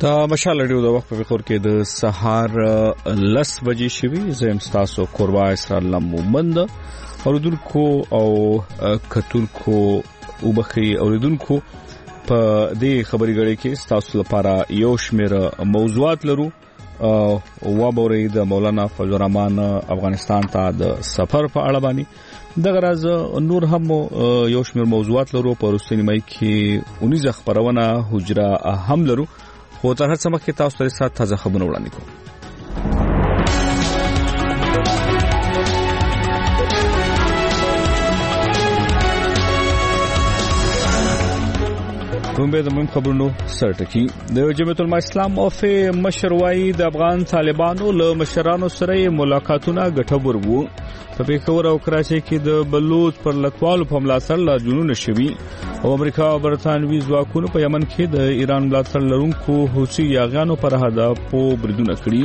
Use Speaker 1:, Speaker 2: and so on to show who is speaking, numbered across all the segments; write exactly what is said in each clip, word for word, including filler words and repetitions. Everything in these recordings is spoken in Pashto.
Speaker 1: دا مشال رادیو د وخت په خور کې د سهار لس بجې شوي زم تاسو کوروا اسرائیل مومند اوریدونکو او کتونکو او بخي اوریدونکو په دې خبري غړي کې تاسو لپاره یو شمېر موضوعات لرو او وابوري د مولانا فضل الرحمن افغانستان ته د سفر په اړه باندې دغه راز نور هم یو شمېر موضوعات لرو په روسي نیمه کې اونیزه خبرونه حجره هم لرو خو تر هڅه مخکې تاسو ته سات تازه خبرونه وړاندې کوم. کومبه د مهم خبرونو سرټکی د جمعیت العلماء اسلام او مشروعي د افغان طالبانو له مشرانو سره ملاقاتونه ګټور وو. په پیښور او کراچۍ کې د بلوچ پر لټوالو په ملاتړ لا جنون شوي او امریکا او برتانوي ځواکونو په یمن کې د ایران ملاتړ لرونکو حوثي یاغانو پر هدفو بریدونه کړي.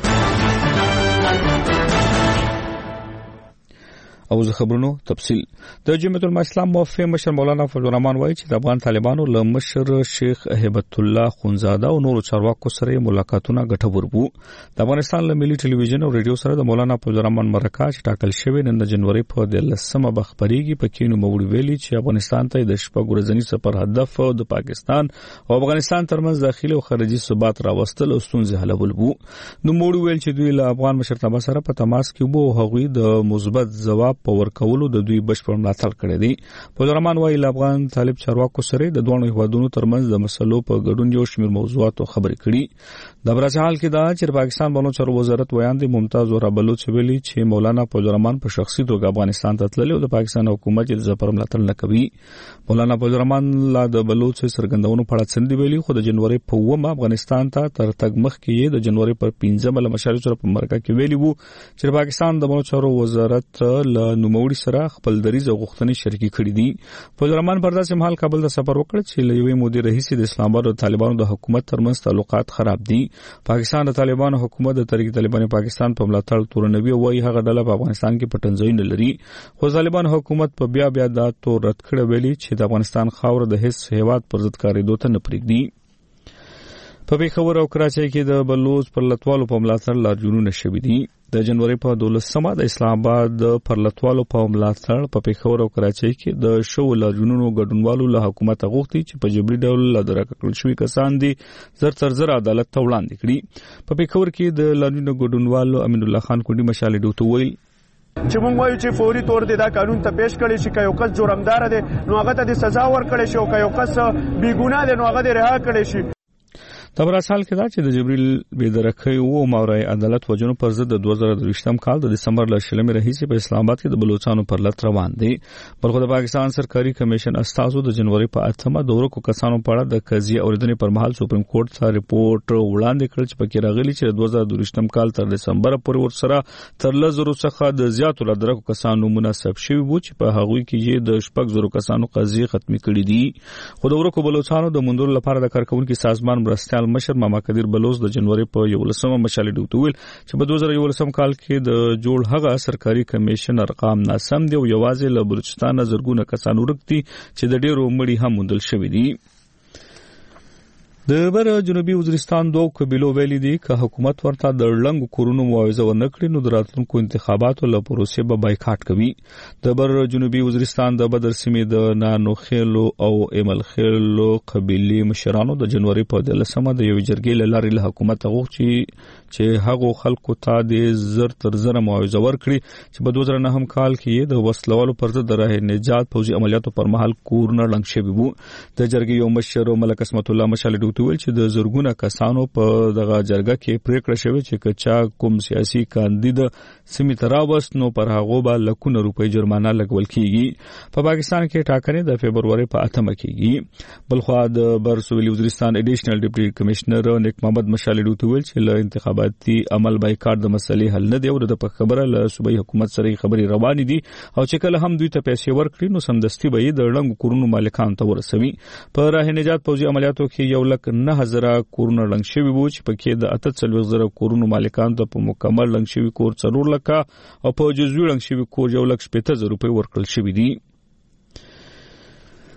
Speaker 1: او زه خبرونو تفصیل د جمعیت العلماء اسلام موفق مشر مولانا فضل الرحمن وایي چې د افغان طالبانو له مشر شیخ هیبت الله خونزاده او نورو چارواکو سره ملاقاتونه ګټور وو. د افغانستان له ملي ټلویزیون او ریډیو سره د مولانا فضل الرحمن مرکه چې ټاکل شوی نن د جنوري په دلسمه بخبريږي په کینو موړ ویلي چې افغانستان ته د شپږ ورځنی سفر هدف د پاکستان او افغانستان ترمنځ داخلي او خارجي ثبات راوستل او ستونزې حلول وو. نو موړ ویل چې دوی له افغان مشرتابه سره په تماس کې وو او هغوی د مثبت ځواب په ورکولو د دوی بشپړ ملاتړ کړی دی. فضل الرحمن وايي افغان طالب چارواکو سره د دوه هیوادونو ترمنځ د مسلو په ګډون یو شمېر موضوعاتو خبرې کړي. د برازیل حال کې دا چې پاکستان بانو چارو وزارت ویاندې ممتاز اور بلوچ ویلي چې مولانا فضل الرحمن په شخصي توګه افغانستان ته تللی او د پاکستان حکومت د ظفر ملاتړ نه کوي. مولانا فضل الرحمن لا د بلوچ سرګندونو په اړه څنډي ویلي خو د جنوري په اومه افغانستان ته تر تګ مخ کې د جنوري پر پنځمه له مشاري سره په مرکه کې ویلي وو چې پاکستان د بانو چارو وزارت له نوموړي سره خپل دریځ او غوښتنې شریکي کړې دي. فضل الرحمن پر داسې مهال کابل ته سفر وکړ چې له یوې مودې راهیسې د اسلام آباد او طالبانو د حکومت ترمنځ تعلقات خراب دي. پاکستان د طالبانو حکومت د تحریک طالبان پاکستان په ملاتړ تورنوي او وايي هغه ډله په افغانستان کې پټنځای نه لري. خو طالبان حکومت په بیا بیا دا تور رد کړی ویلي چې د افغانستان خاور د هیڅ هیواد پر ضد کاریدو ته نه پرېږدي. په پیښور او کراچۍ کې د بلوچ پر لټوالو په ملاتړ لا جنون شوي دي. د جنوري په دولسمه د اسلام آباد پر لټوالو په ملاتړ په پیښور او کراچۍ کې د شو لا جنونو ګډونوالو له حکومت غوښتي چې په جبري ډول لا درکړل شوی کسان دي زر تر زر عدالت ته وړاندې کړي. په پیښور کې د لانونو ګډونوالو امین الله خان کونډي مشال ډوته ویل
Speaker 2: چې موږ وایو چې فوري تور دي دا قانون ته پیش کړي چې یو کس جرمدار دی نو هغه ته د سزا ورکړي شي او یو کس بی ګناه دی نو هغه د رها کړي شي.
Speaker 1: د برازیل کې دا چې د جبريل بيدرکې او ماورای عدالت وجنو پر ضد د دوه زره دوه کال د دسمبر ل شلمې راهیسې په اسلام آباد کې د بلوچستان پر لټ روان دي. بلخو د پاکستان سرکاري کمیشن استازو د جنوري په اتمه د ورکو کسانو په اړه د قضیه اوریدنې پر مهال سپریم کورټ ته ریپورت وړاندې کړ چې پکې راغلي چې د دوه زره دوه کال تر دسمبر پورې ورسره تر لزرو څخه د زیاتو لدرکو کسانو مناسب شوی وو چې په هغوی کې یې د شپږ زرو کسانو قضیه ختمي کړې دي. خو د ورکو بلوچستانو د مندول لپاره د کارکونکو سازمان مرستيال مشر ماما قدیر بلوچ د جنوري په یولسمه مشالې ډوته ویل چې په دوه زره یولسم کال کې د جوړ هغه سرکاري کمیشن ارقام ناسم دي او یوازې له بلوچستان زرګونه کسان ورکتي چې د ډیرو مړي هم مندل شوی دي. د بر جنوبي وزیرستان دوه قبيلو ویلي دي چې حکومت ورته د لنګ کورونو معاوضه ورنکړي نو د راتلونکو انتخاباتو لپاره پروسې به بایکاټ کوي. د بر جنوبي وزیرستان د بدر سیمې د نانوخیلو او ایملخیلو قبيلي مشرانو د جنوري په دلسمه د یو جرګې لارې له حکومت غوښتي چې هغه خلکو ته د زر تر زر معاوضه ورکړي چې په دوه زره نه کال کې د وسلوالو پر ضد د راه نجات پوځي عملیاتو پر مهال کورونه لنګ شوی وو. د جرګې یو مشر ملک اسمت الله مشال ویل چې د زرګونه کسانو په دغه جرګه کې پریکړه شوې چې کچا کوم سیاسي کاندید سیمې تراوس نو پر هغه به لکونه روپۍ جرمانه لګول کیږي. په پاکستان کې ټاکنې د فبرवरी په اتمه کېږي. بلخو د برسویل وزیرستان اډیشنل ډیپټي کمشنر نیک محمد مشال ډوته ویل چې له انتخاباتي عمل بایکاټ د مسلې حل نه دی او د خبره له صوبایي حکومت سره خبري روان دي او چې کله هم دوی ته پیسې ورکړي نو سمدستي به د لنګ کورونو مالکان ته ورسوي. په راه نجات پوځي عملیاتو کې یو لک نه هزار کورونه لنګ شوی وو چې پکې د اته څلوېښت زره کورونو مالکان ته په مکمل لنګ شوی کور څلور لکه او په جزوي لنګ شوی کور یو لک شپږ زره روپۍ ورکړل شوی دي.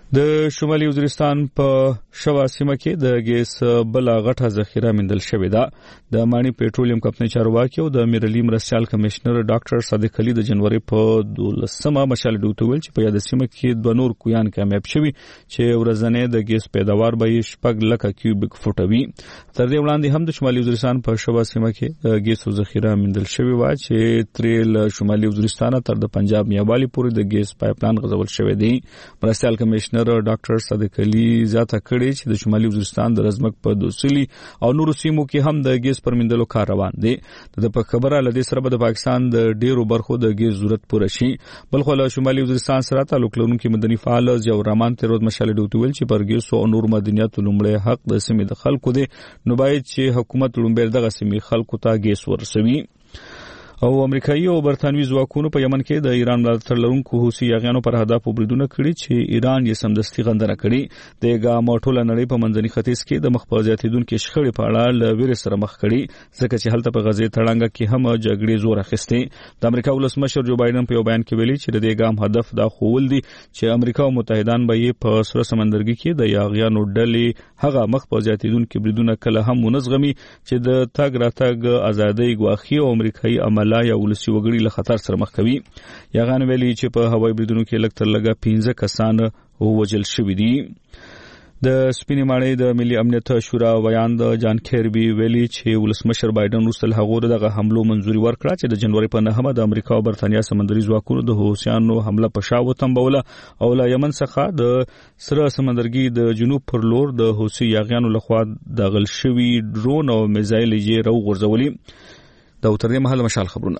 Speaker 1: د شمالي وزیرستان په شوا سیمه کې د ګیس بل غټه ذخیره موندل شوې ده. د مانی پېټرولیم کمپنۍ چارواکي او د امیرعلی مرستيال کمشنر ډاکټر صادق علي د جنوري په دولسمه مشال ډوټ ویل چې په یاد سیمه کې دوه نور کویان کامیاب شوي چې ورځنی د ګیس پیداوار به شپږ لک کیوبیک فوټ وي. تر دې وړاندې هم د شمالي وزیرستان په شوا سیمه کې د ګیس ذخیره موندل شوې و چې تریل شمالي وزیرستان تر د پنجاب میوالي پورې د ګیس پایپلاین غځول شوی دی. مرستيال کمشنر ډاکټر صادق علي زیاته کړې چې د شمالي وزیرستان د رزمک په دوسلی او نورو سیمو کې هم د ګیس پر موندلو کار روان دی. د په خبره لدې سره به د پاکستان د ډیرو برخو د ګیس ضرورت پوره شي. بلخو له شمالي وزیرستان سره تعلق لرونکي مدني فعال ضیاء الرحمن تیروز مشال ډوټ ویل چې پر ګیس او نور مدنیات لومړی حق د سیمې د خلکو دی، نو باید چې حکومت لومړی دغه سیمې خلکو ته ګیس ورسوي. او امریکایي او برتانوي ځواکونو په یمن کې د ایران ملاتړ لرونکو حوثي یاغیانو پر هدف وبریدونه کړي چې ایران یې سمدستي غندنه کړي. د ګام ټوله نړۍ په منځني ختیځ کې د مخ زیاتیدونکو شخړې په اړه له ویرې سره مخ کړي، ځکه چې هلته په غزې تړانګه کې هم جګړې زور اخیستې. د امریکا ولسمشر جو بایدن په یو بیان کې ویلي چې د ګام هدف دا خوول دي چې امریکا او متحدان به یې په سره سمندرګي کې د یاغیانو ډلې هغه مخ په زیاتیدونکو بریدونه کله هم ونزغمي چې د تاګ راتګ ازادۍ ګواخي او امریکایي عمله یا ولسی وګړي له خطر سره مخ کوي. یاغان ویلي چې په هوایي بریدونو کې لږ تر لږه پنځه کسان ووژل شوي دي. د سپینې ماڼۍ د ملي امنیت شورا ویان د جان کیربي ویلي چې ولسمشر بایدن وروسته له هغو دغه حملو منځوري ورکړه چې د جنوري په نهمه د امریکا او برتانیا سمندري ځواکونو د حوثیانو حمله په شا وتمبوله او له یمن څخه د سره سمندرګي د جنوب پر لور د حوثي یاغیانو لخوا دغل شوي ډرون او میزایل یې راوغورځولي. دا تر دې مهاله مشال خبرونه.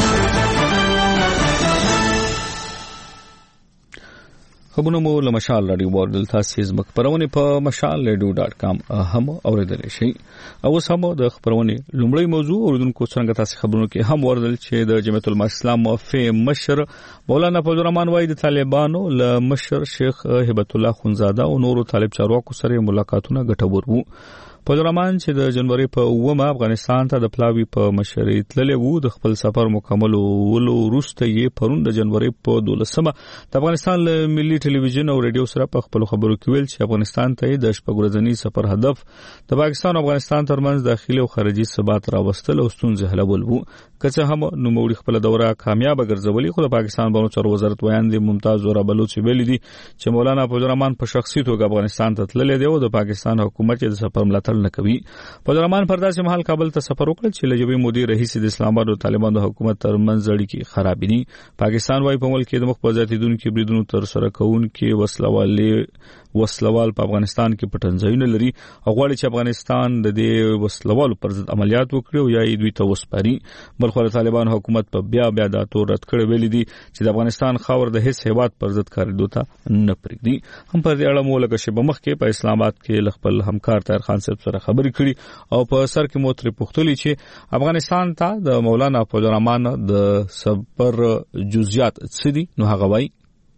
Speaker 1: خبرونه مو له مشال رادیو بوردل تاسو زمک پرونه په مشال رادیو ډاټ کام هم اوریدل شي. او سم د خبرونه لومړی موضوع اوریدونکو څنګه تاسو خبرونه کې هم وردل چې د جمعیت العلماء اسلام موفي مشر مولانا فضل الرحمن وای د طالبانو له مشر شیخ هبت الله خونزاده او نورو طالب چارواکو سره ملاقاتونه ګټور وو. فضل الرحمن چې د جنوري په اومه افغانستان ته د پلاوی په مشرۍ تللی وو، د خپل سفر مکمل ولو وروسته یې پرون د جنوري په دولسمه د افغانستان له ملي ټلویزیون او رادیو سره په خپل خبرو کې ویل چې افغانستان ته د شپږ ورځنی سفر هدف د پاکستان او افغانستان ترمنځ داخلي او خارجي ثبات راوستل او ستونزې حلول وو. که څه هم نوموړي خپل دوره کامیاب ګرځولي، خو د پاکستان بانو چارو وزارت ویان دي ممتاز ور بلوچ ویلي دي چې مولانا فضل الرحمن په شخصي توګه افغانستان ته تللی دی او د پاکستان حکومت د سفر ملاتړ نه کوي. فضل الرحمن پر داسې مهال کابل ته سفر وکړ چې لجبي مودي رئیس د اسلام آباد او طالبانو حکومت ترمنځ اړیکې خراب دي. پاکستان وايي په ملک کې د مخ په زیاتیدونکو بریدونو تر سره کوونکې وسلوالي وسلوال په افغانستان کې پټنځایونه لري او غواړي چې افغانستان د دې وسلوالو پر ضد عملیات وکړي او یا یې دوی ته وسپاري. بلخو د طالبان حکومت په بیا بیا دا تور رد کړی ویلي دي چې د افغانستان خاور د هیڅ هیواد پر ضد کاریدو ته نه پرېږدي. هم پر دې اړه مو لکه شی بمخ کې په اسلام آباد کې خپل همکار طاهر خان صاحب سره خبرې کړي او په سر کې مو ترې پوښتلي چې افغانستان ته د مولانا فضل الرحمن د سفر جزئیات څه دي. نو هغه وایي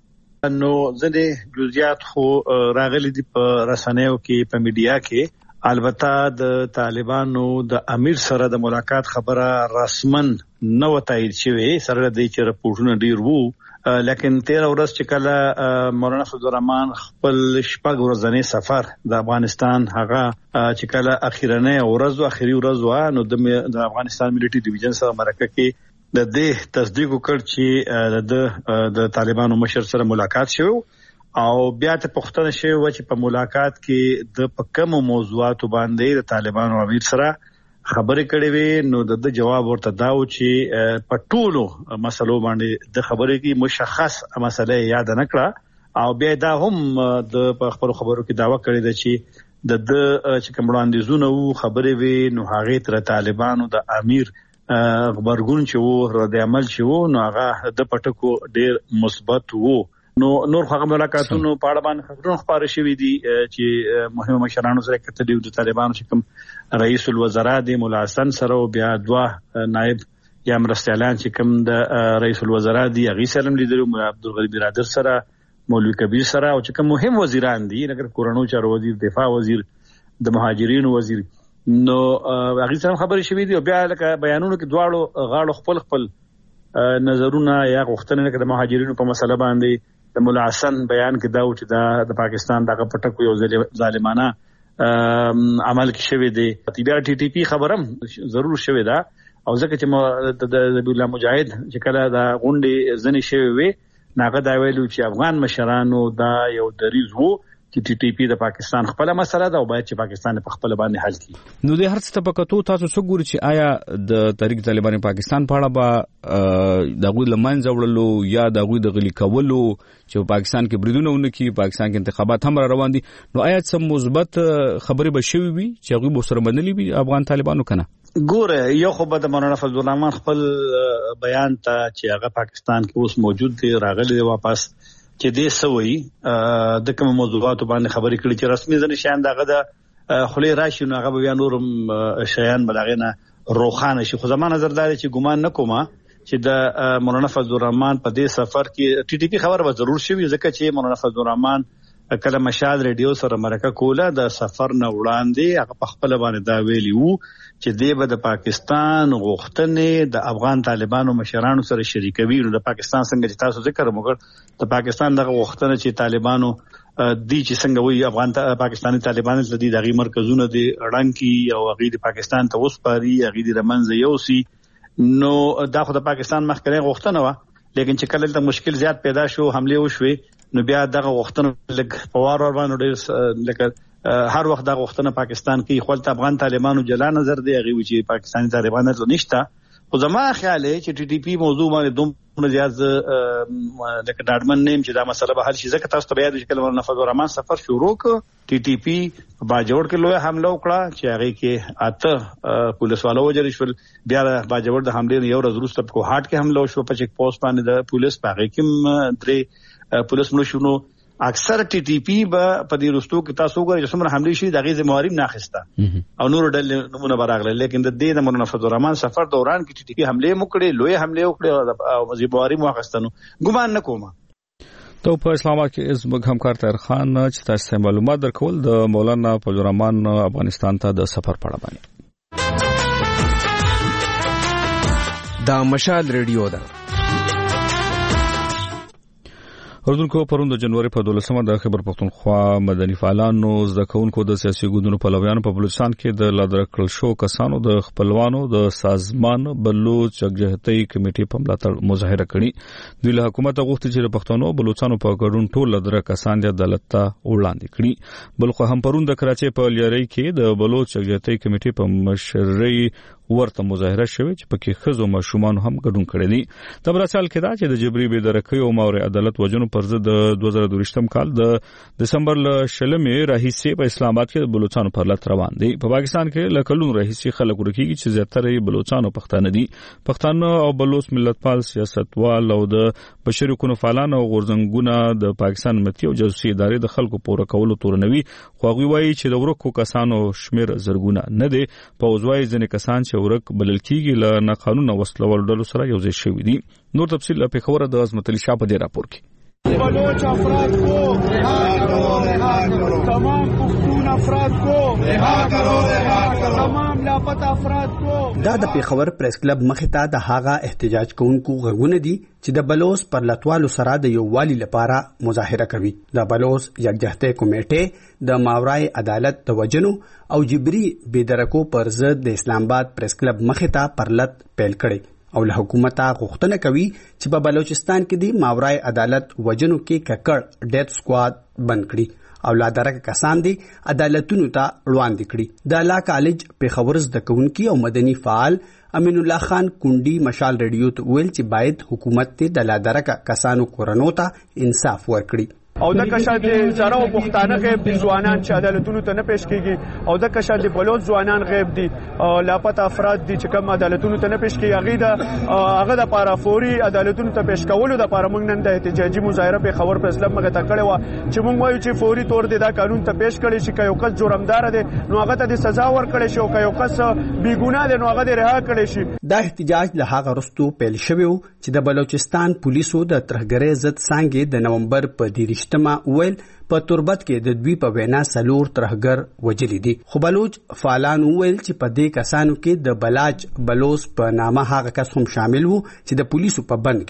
Speaker 3: نو ځنې جزئیات خو راغلي دي په رسنیو کې په میډیا کې. البته د طالبانو د امیر سره د ملاقات خبره رسمن نه و تایید شوې، سره د دې چې رپورټونه ډیر وو، لیکن تیرہ ورځ چې کله مولانا فضل الرحمن خپل شپږ ورځنی سفر د افغانستان هغه چې کله اخیرنه ورځ او اخیری ورځ و، نو د افغانستان ملټری ډیویژن سره مرکه کې د دې تصدیق وکړ چې د د طالبانو مشر سره ملاقات شو او بیا ته پوښتنه شوې و چې په ملاقات کې د په کومو موضوعاتو باندې د طالبانو امیر سره خبرې کړې وې. نو د جواب ورته دا و چې په ټولو مسلو باندې د خبرې کې مشخص مسله یاد نه کړه او بیا دا هم د خبرو خبرو کې داوا کړې ده چې د د چې کوم وړاندیزونه وو خبرې وې نو هغه تر طالبانو د امیر خبرګون چې وو رد عمل چې وو نو هغه د پټکو ډیر مثبت وو. نو نور هغه ملاقاتونو په اړه باندې خبرونه خبره شوې دي چې مهمه مشرانو سره کتلي د طالبانو چې کوم رئیس الوزرا دی مولا حسن سره او بیا دوه نائب یا مرستیالان چې کوم د رئیس الوزرا دی هغه سره لیدل مولا عبدالغنی برادر سره مولوی کبیر سره او چې کوم مهم وزیران دي لکه کورونو چارو وزیر، دفاع وزیر، د مهاجرینو وزیر، نو هغه سره خبرې شوې دي او بیا لکه بیانونو کې دواړو غاړو خپل خپل نظرونه یا غوښتنې لکه د مهاجرینو په مسله باندې د مولا حسن بیان کې دا و چې دا د پاکستان دغه پټکو یو ظالمانه عمل کې شوی دی. بیا ټي ټي پی خبرم ضرور شوی دا او ځکه چې د ذبیح الله مجاهد چې کله دا غونډې ځنې شوی وي ناغه دا ویلو چې افغان مشرانو دا یو دریز وو چې ټي ټي پی د پاکستان خپل مسله ده او باید چې پاکستان په خپل باندې حل کړي.
Speaker 1: نو د هر څه په کتو تاسو څه ګورئ چې آیا د تحریک طالبان پاکستان په اړه به د غوی لمن ځوړلو یا د غوی د غلي کولو چې پاکستان کې بریدونه ونکي پاکستان کې انتخابات هم روان دي نو آیا څه مثبت خبرې به شوي وي چې غوی به سره بدلې وي افغان طالبانو کنه؟
Speaker 3: ګوره یو خو به د مولانا فضل الرحمن خپل بیان ته چې هغه پاکستان کې اوس موجود دی راغلی دی واپس چې دې سوي د کوم موضوعاتو باندې خبرې کړي چې رسمي ځنه شان دغه د خلې راشي نو هغه بیا نورم شیان بلغینه روخانه شي. خو زمانه نظر دار چې ګمان نکوما چې د مولانا فضل الرحمن په دې سفر کې ټي ټي پی خبر به ضرور شي ځکه چې مولانا فضل الرحمن کله مشال ریډیو سره مرکه کوله د سفر نه وړاندې هغه په خپل باندې دا ویلی وو چې دی به د پاکستان غوښتنې د افغان طالبانو مشرانو سره شریکوي. نو د پاکستان څنګه چې تاسو ذکر وکړ د پاکستان دغه غوښتنه چې طالبانو دی چې څنګه وي افغان پاکستاني طالبان د دې دغه مرکزونه دي اړنګي او هغه د پاکستان ته وسپاري هغه د رمنځ یوسي نو دا خو د پاکستان مخکې غوښتنه و لیکن چې کله د مشکل زیات پیدا شو حمله وشوي نو بیا دغه غوښتنه لګ پوار ور باندې ډېر لکه هر وخت دغه غوښتنه پاکستان کې خپل افغان طالبانو جلا نظر دی هغه چې پاکستاني طالبان نه نشته. خو زما خیال دی چې ټي ټي پی موضوع باندې دومره زیات لکه ډاډمن نیم چې دا مسله به حل شي ځکه تاسو ته بیا د کلمه نفذ الرحمن سفر شروع ک ټي ټي پی باجوړ کې لوی حمله وکړه چې هغه کې اته پولیس والو وجل شول. بیا باجوړ د حمله یو ورځ وروسته په هاټ کې حمله وشو په چیک پوسټ باندې د پولیس په هغه کې درې پولیس مړ شو. اکثر ټي ټي پی به په دې رستو کې تاسو ګورئ چې څومره حمله شي دغه ذمہواری نه اخیسته او نور ډول نمونه براغله لیکن د دې د مولانا فضل الرحمن سفر دوران کې ټي ټي پی حمله وکړي لوی حمله وکړي او ذمہواری مو اخیستنو ګمان نه کوم.
Speaker 1: ته په اسلام آباد کې زموږ همکار طاهر خان چې تاسو معلومات درکول د مولانا فضل الرحمن افغانستان ته د سفر په اړه باندې.
Speaker 4: دا مشال ریډیو ده.
Speaker 1: اردوونکو پرون د جنوري په دولسمه د خیبر پختونخوا مدني فعالانو زده کوونکو د سیاسي ګوندونو په لویانو په بلوچستان کې د لادرکړل شو کسانو د خپلوانو د سازمان بلوچ جګجهتۍ کمیټې په ملاتړ مظاهره کړې. دوی له حکومت غوښتي چې د پښتنو بلوچستانو په ګډون ټول لادر کسان د عدالت ته وړاندې کړي. بل خو هم پرون د کراچۍ په لیارۍ کې د بلوچ جګجهتۍ کمیټې په مشرۍ ورته مظاهره شوې چې پکې خزو ماشومان هم ګډون کړي دي. د برسال کې دا چې د جبري بې درکۍ او ماوري عدالت وجنو پر ضد د دوه زره دوه کال د دسمبر ل شلمې راهیسې په اسلام آباد کې بلوچستان پر لټ روان دي. په پاکستان کې له کلونو راهیسې خلک ورکیږي چې زیاتره یې بلوچستان او پښتانه دي. پښتانه او بلوچ ملتپال سیاستوال او د بشري حقوقو فعالان او غورځنګونه د پاکستان متي او جاسوسي ادارې د خلکو پوره کولو تورنوي. خو هغه وایي چې د ورکو کسانو شمیر زرګونه نه دي. په وځوي ځنې کسان چې ورک بلل کیږي له ناقانونه وسلوال ډلو سره یو ځای شوي دي. نور تفصیل په خبره د عظمت علي شاه په دې راپور کې.
Speaker 2: بلوچ افراد کو رها کرو رها کرو تمام پختون افراد کو رها کرو رها کرو تمام لاپتا افراد کو.
Speaker 5: دا د پیښور پریس کلب مخې ته د هاغه احتجاج کوونکو غږونه دي چې د بلوچ پر لټوالو سره د یووالي لپاره مظاهره کوي. د بلوچ یکجهتۍ کمیټې د ماورای عدالت د وجنو او جبري بېدرکو پر ضد د اسلام آباد پریس کلب مخې ته پر لټ پیل کړي او له حکومته غوښتنه کوي چې په بلوچستان کې د ماورای عدالت وجنو کې ککړ ډیث سکواد بند کړي او لا درک کسان دي عدالتونو ته وړاندې کړي. د لا کالج پیښور زده کوونکي او مدني فعال امین الله خان کونډي مشال ریډیو ته ویل چې باید حکومت ته د لا درک کسانو کورنو ته انصاف ورکړي.
Speaker 2: او د کشاد زره او پښتانه غیب دي ځوانان چې عدالتونو ته نه پیش کیږي او د کشاد بلوچ ځوانان غیب دي لاپتا افراد دي چې کوم عدالتونو ته نه پیش کیږي هغه د هغه د پارا فوري عدالتونو ته پیش کولو د پارا موږ نن د احتجاجي مظاهره په خبر په اسلام مګه تا کړې و چې موږ وایو چې فوري تور دي دا قانون ته پیش کړي چې یو کس جرمدار دي نو هغه ته د سزا ورکړي شي او یو کس بی ګناه دي نو هغه د رها کړي شي.
Speaker 5: دا احتجاج له هغه وروسته پیل شوی چې د بلوچستان پولیسو د ترهګرۍ ضد څنګه د نومبر په دیرشتمه ویل په تربت کې د دوی په وینا سلور ترهګر وجلی دي. خو بلوچ فعالان ویل چې په دې کسانو کې د بلاج بلوچ په نامه هغه کس هم شامل وو چې د پولیسو په بند کې وو.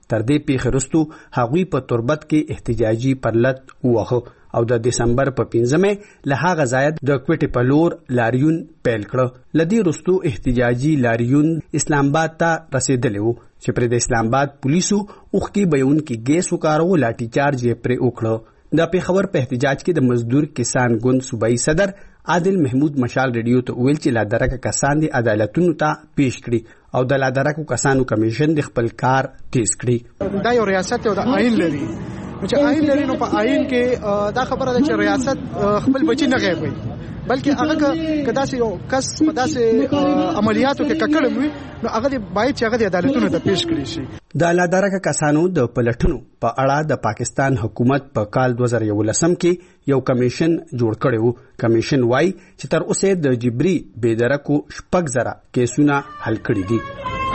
Speaker 5: تر دې پیښې وروسته هغوی په تربت کې احتجاجي پرلط ووهه او د دسمبر په پنځمه له هغه ځایه د کوټې په لور لاریون پیل کړ. لدی وروسته احتجاجي لاریون اسلام آباد ته رسیدلی و چې پر د اسلام آباد پولیسو اوښکې بهونکي ګیس وکارو، لاټي چارج یې پرې وکړ. د پیښور په احتجاج کې د مزدور کسان ګوند صوبایي صدر عادل محمود مشال ریډیو ته ویل چې لادرکه کسان دي عدالتونو ته پیش کړي او د لادرکو کسانو کمیشن د خپل کار تیز کړي.
Speaker 6: دا یو ریاست او د آئین لري، چې آئین لري نو په آئین کې دا خبره ده چې ریاست خپل بچی نه غیبوي، بلکې هغه که داسې یو کس په داسې عملیاتو کې ککړم وي نو هغه باید چې هغه د عدالتونو ته پیش کړي شي.
Speaker 5: د لادرکه کسانو د پلټنو په اړه د پاکستان حکومت په کال دوه زره یولسم کې یو کمیشن جوړ کړی و. کمیشن وايي چې تر اوسه د جبري بېدرکو شپږ زره کیسونه حل کړي دي.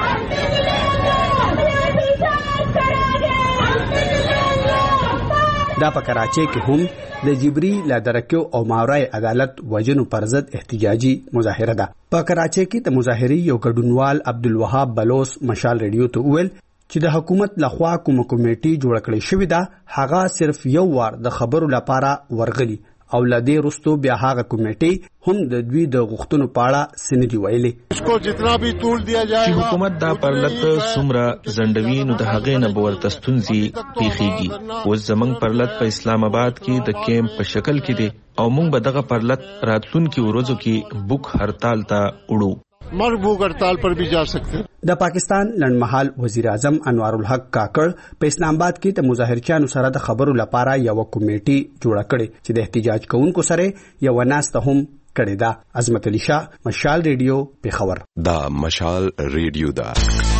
Speaker 5: دا په کراچۍ کې هم د جبري لادرکیو او ماورای عدالت وجنو پر ضد احتجاجي مظاهره ده. په کراچۍ کې د مظاهرې یو ګډونوال عبدالوهاب بلوس مشال ریډیو ته وویل چې د حکومت لخوا کومه کمیټي جوړ کړې شوې ده هغه صرف یو وار د خبرو لپاره ورغلي او لدې وروسته بیا هغه کمیټي هم د دوی د غوښتنو په اړه څه نه دي ویلي.
Speaker 7: چې حکومت دا پرلط څومره ځنډوي نو د هغې نه به ورته ستونزې پیښیږي. اوس زموږ پرلط په اسلام آباد کې د کیمپ په شکل کې دی او موږ به دغه پرلط راتلونکي ورځو کې بوک هړتال ته وړو.
Speaker 8: مربوط ہڑتال پر بھی جا سکتے ہیں.
Speaker 5: د پاکستان لنډمحال وزیر اعظم انوار الحق کاکړ په اسلام آباد کې د مظاهرچیانو سره د خبرو لپاره یو کمیټي جوړه کړې چې د احتجاج کوونکو سره یو ناسته هم کړې ده. عظمت علي شاه، مشال ریډیو، پیښور.
Speaker 9: دا مشال ریډیو ده.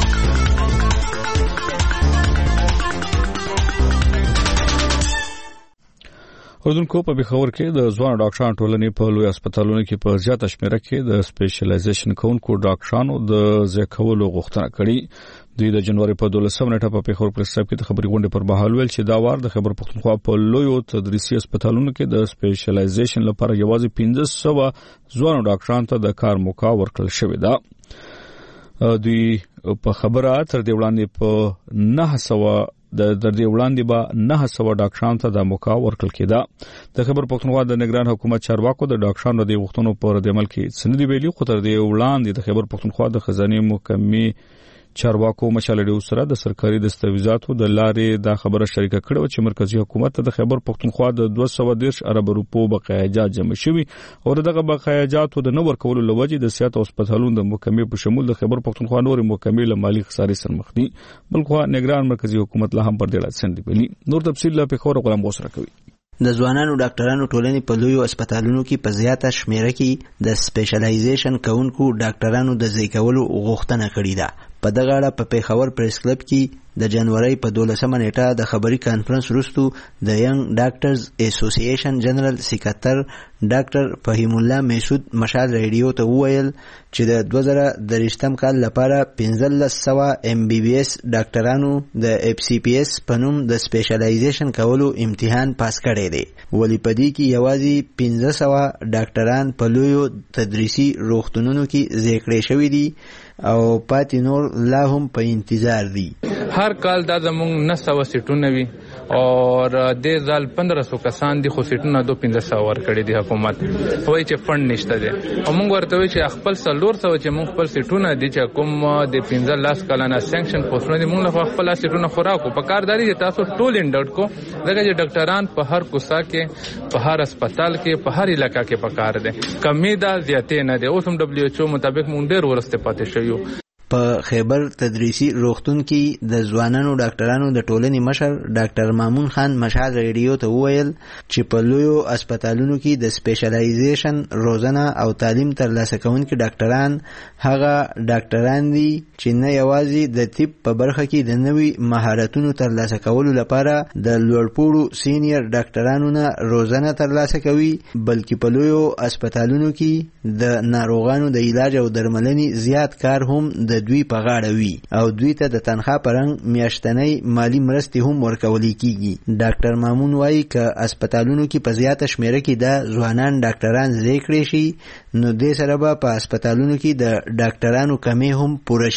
Speaker 1: اردوونکو په پیښور کې د ځوان ډاکټرانو ټولنې په لوی هسپتالونو کې په زیاته شمیره کې د سپیشلایزیشن کوونکو ډاکټرانو د ځکولو غوښتنه کړې. دوی د جنوري په دولسمه نیټه په پیښور پریس کلب کې د خبري غونډې پر مهال ویل چې دا وار د خیبر پښتونخوا په لوی تدریسي هسپتالونو کې د سپیشلایزیشن لپاره یوازې پنځه سوه ځوان ډاکټرانو ته د کار موقع ورکړل شوې ده. دوی په خبره تر دې وړاندې په نه سوه د دردي وړاندې به نه سوه ډاکټرانو ته د موقع ورکړل کېده. د خیبر پښتونخوا د نگران حکومت چارواکو د ډاکټرانو د غوښتنو پر د عمل کې سندې ویلي، خو تر دې وړاندې د خیبر پښتونخوا د خزانه محکمې چارواکو مشال ډیو سره د سرکاري دستاویزاتو د لارې دا خبره شریکه کړې چې مرکزی حکومت ته د خیبر پښتونخوا د دوه سوه دېرش ارب روپو بقایاجات جمع شوي او دغه بقایاجاتو د نه ورکولو لوجې د سیاست هسپتالونو د محکمې په شمول د خیبر پښتونخوا نور محکمې له مالی خسارې سره مخ دي. بلخو نگران مرکزی حکومت لا هم پر دې سند بلی. نور تفصیل لا په خبره غلام غوسره کوي.
Speaker 10: د ځوانانو ډاکټرانو ټولنې په لویو هسپتالونو کې په زیاته شمیره کې د سپیشلایزیشن کوونکو ډاکټرانو د ځای کولو غوښتنه کړې ده. په دغه اړه په پیښور پریس کلب کې د جنوري په دولسمه نیټه د خبري کانفرنس وروسته د ینګ ډاکټرز اسوسییشن جنرال سکرټر ډاکټر فهیم الله مسعود مشال ریډیو ته وویل چې د دوه زره درویشتم کال لپاره پنځلس سوه ام بي بي اس ډاکټرانو د اف سی پی اس په نوم د سپیشلایزیشن کولو امتحان پاس کړی دی، ولی په دې کې یوازې پنځه سوه ډاکټران په لویو تدریسي روغتونونو کې ځای کړی شوي دي او پاتې نور لا هم په انتظار دي.
Speaker 11: هر کال دا زمونږ نه سوه سیټونه وي اور دې ځل پندرہ سو کسان دي خو سیټونه دو پنځه سوه ورکړي دي حکومت، وایي چې فند نشته دی. او موږ ورته وایي چې خپل څلور سوه چې موږ خپل سیټونه دي چې کوم د پنځه لاس کلنه سینکشن پوسټونه دي موږ له خپل سیټونه خوراکو په کارداري چې تاسو ټول انډاوټ کو دغه چې ډاکټران په هر کوڅه کې په هر هسپتال کې په هر علاقې کې پکار دي، کمی دا زیاتې نه دي. اوس هم دبليو ایچ او مطابق موږ ډېر ورسته پاتې شویو.
Speaker 10: په خیبر تدریسي روغتون کې د ځوانانو ډاکټرانو د ټولنې مشر ډاکټر مامون خان مشال ریډیو ته وویل چې په لویو هسپتالونو کې د سپیشلایزیشن روزنه او تعلیم ترلاسه کوونکي ډاکټران هغه ډاکټران دي چې نه یوازې د طب په برخه کې د نوي مهارتونو ترلاسه کولو لپاره د لوړپوړو سینیر ډاکټرانو نه روزنه ترلاسه کوي، بلکې په لویو هسپتالونو کې د ناروغانو د علاج او درملنې زیات کار هم د دوی په غاړه وي او دوی ته د تنخواه په رنګ میاشتنۍ مالی مرستې هم ورکولی کیږي. ډاکټر مامون وایي که هسپتالونو کې په زیاته شمیره کې د ځوانان ډاکټران ځای کړی شي نو دې سره به په هسپتالونو کې د ډاکټرانو کمی هم پوره شي.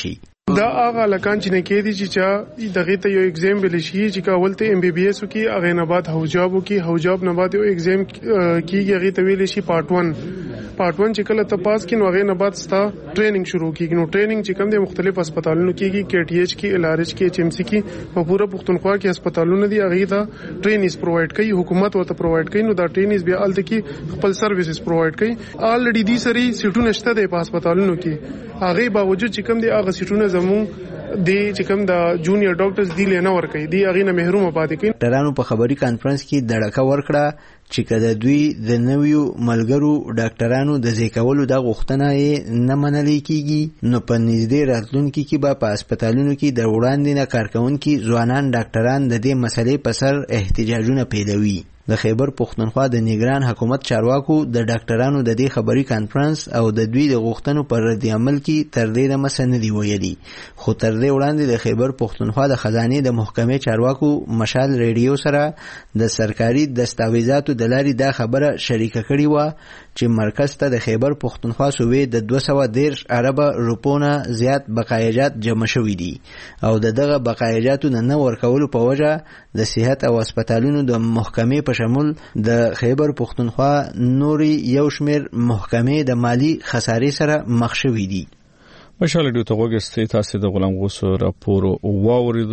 Speaker 12: دا هغه لکان چې نه کېدی چې دغه ته یو ایگزام ویل شي چې کاولته ایم بي بي ایس کی هغه نه بعد حجاب کی حجاب نه بعد یو ایگزام کیږي هغه ته ویل شي پارت ون پارت ون چې کله ته پاس کین هغه نه بعد ستا ټریننګ شروع کیږي. نو ټریننګ چې کوم د مختلف هسپتالونو کیږي کې ټي ایچ کی ال ار ایچ کی ایچ ایم سی کی په پوره پښتونخوا کې هسپتالونه دي هغه ته ټرینینګ پرووایډ کوي حکومت ورته پرووایډ کوي. نو دا ټرینینګ بیا الته کې خپل سرویسز پرووایډ کوي. الریډي دي سری سیټونه شته د هسپتالونو کې هغه باوجود چې کوم دی هغه سیټونه زمون دی چې کوم د جونیئر ډاکټرز دی لنه ور کوي دی هغه نه محروم پاتې کوي.
Speaker 10: ډاکټرانو په خبري کانفرنس کې دړکه ورکړه چې کله دوی د نویو ملګرو ډاکټرانو د ځکولو د غوښتنه یې نه منلې کیږي نو په نږدې راتلونکي کې به په هسپتالونو کې د وړاندې نه کارکونکي ځوانان ډاکټران د دې مسلې په سر احتجاجونه پیلوي. د خیبر پښتونخوا د نگران حکومت چارواکو د ډاکټرانو د دې خبري کانفرنس او د دوی د غوښتنو پر رد عمل کې تر دې د مسنه دی ویلي. خو تر دې وړاندې د خیبر پښتونخوا د خزانه د محکمې چارواکو مشال ریډیو سره د سرکاري دستاویزاتو د لاري دا خبره شریکه کړې و چې مرکز ته د خیبر پښتونخوا صوبې د دوه سوه دېرش اربه روپونه زیات بقایجات جمع شوي دي او د دغه بقایجاتو نه ورکولو په وجه د صحت او هسپتالونو د محکمې په شمول د خیبر پښتونخوا نوري یو شمیر محکمې د مالی خسارې سره مخ شوي دي.
Speaker 1: مشال ډیو ته وګورئ تاسو د غلام غوث راپور واورید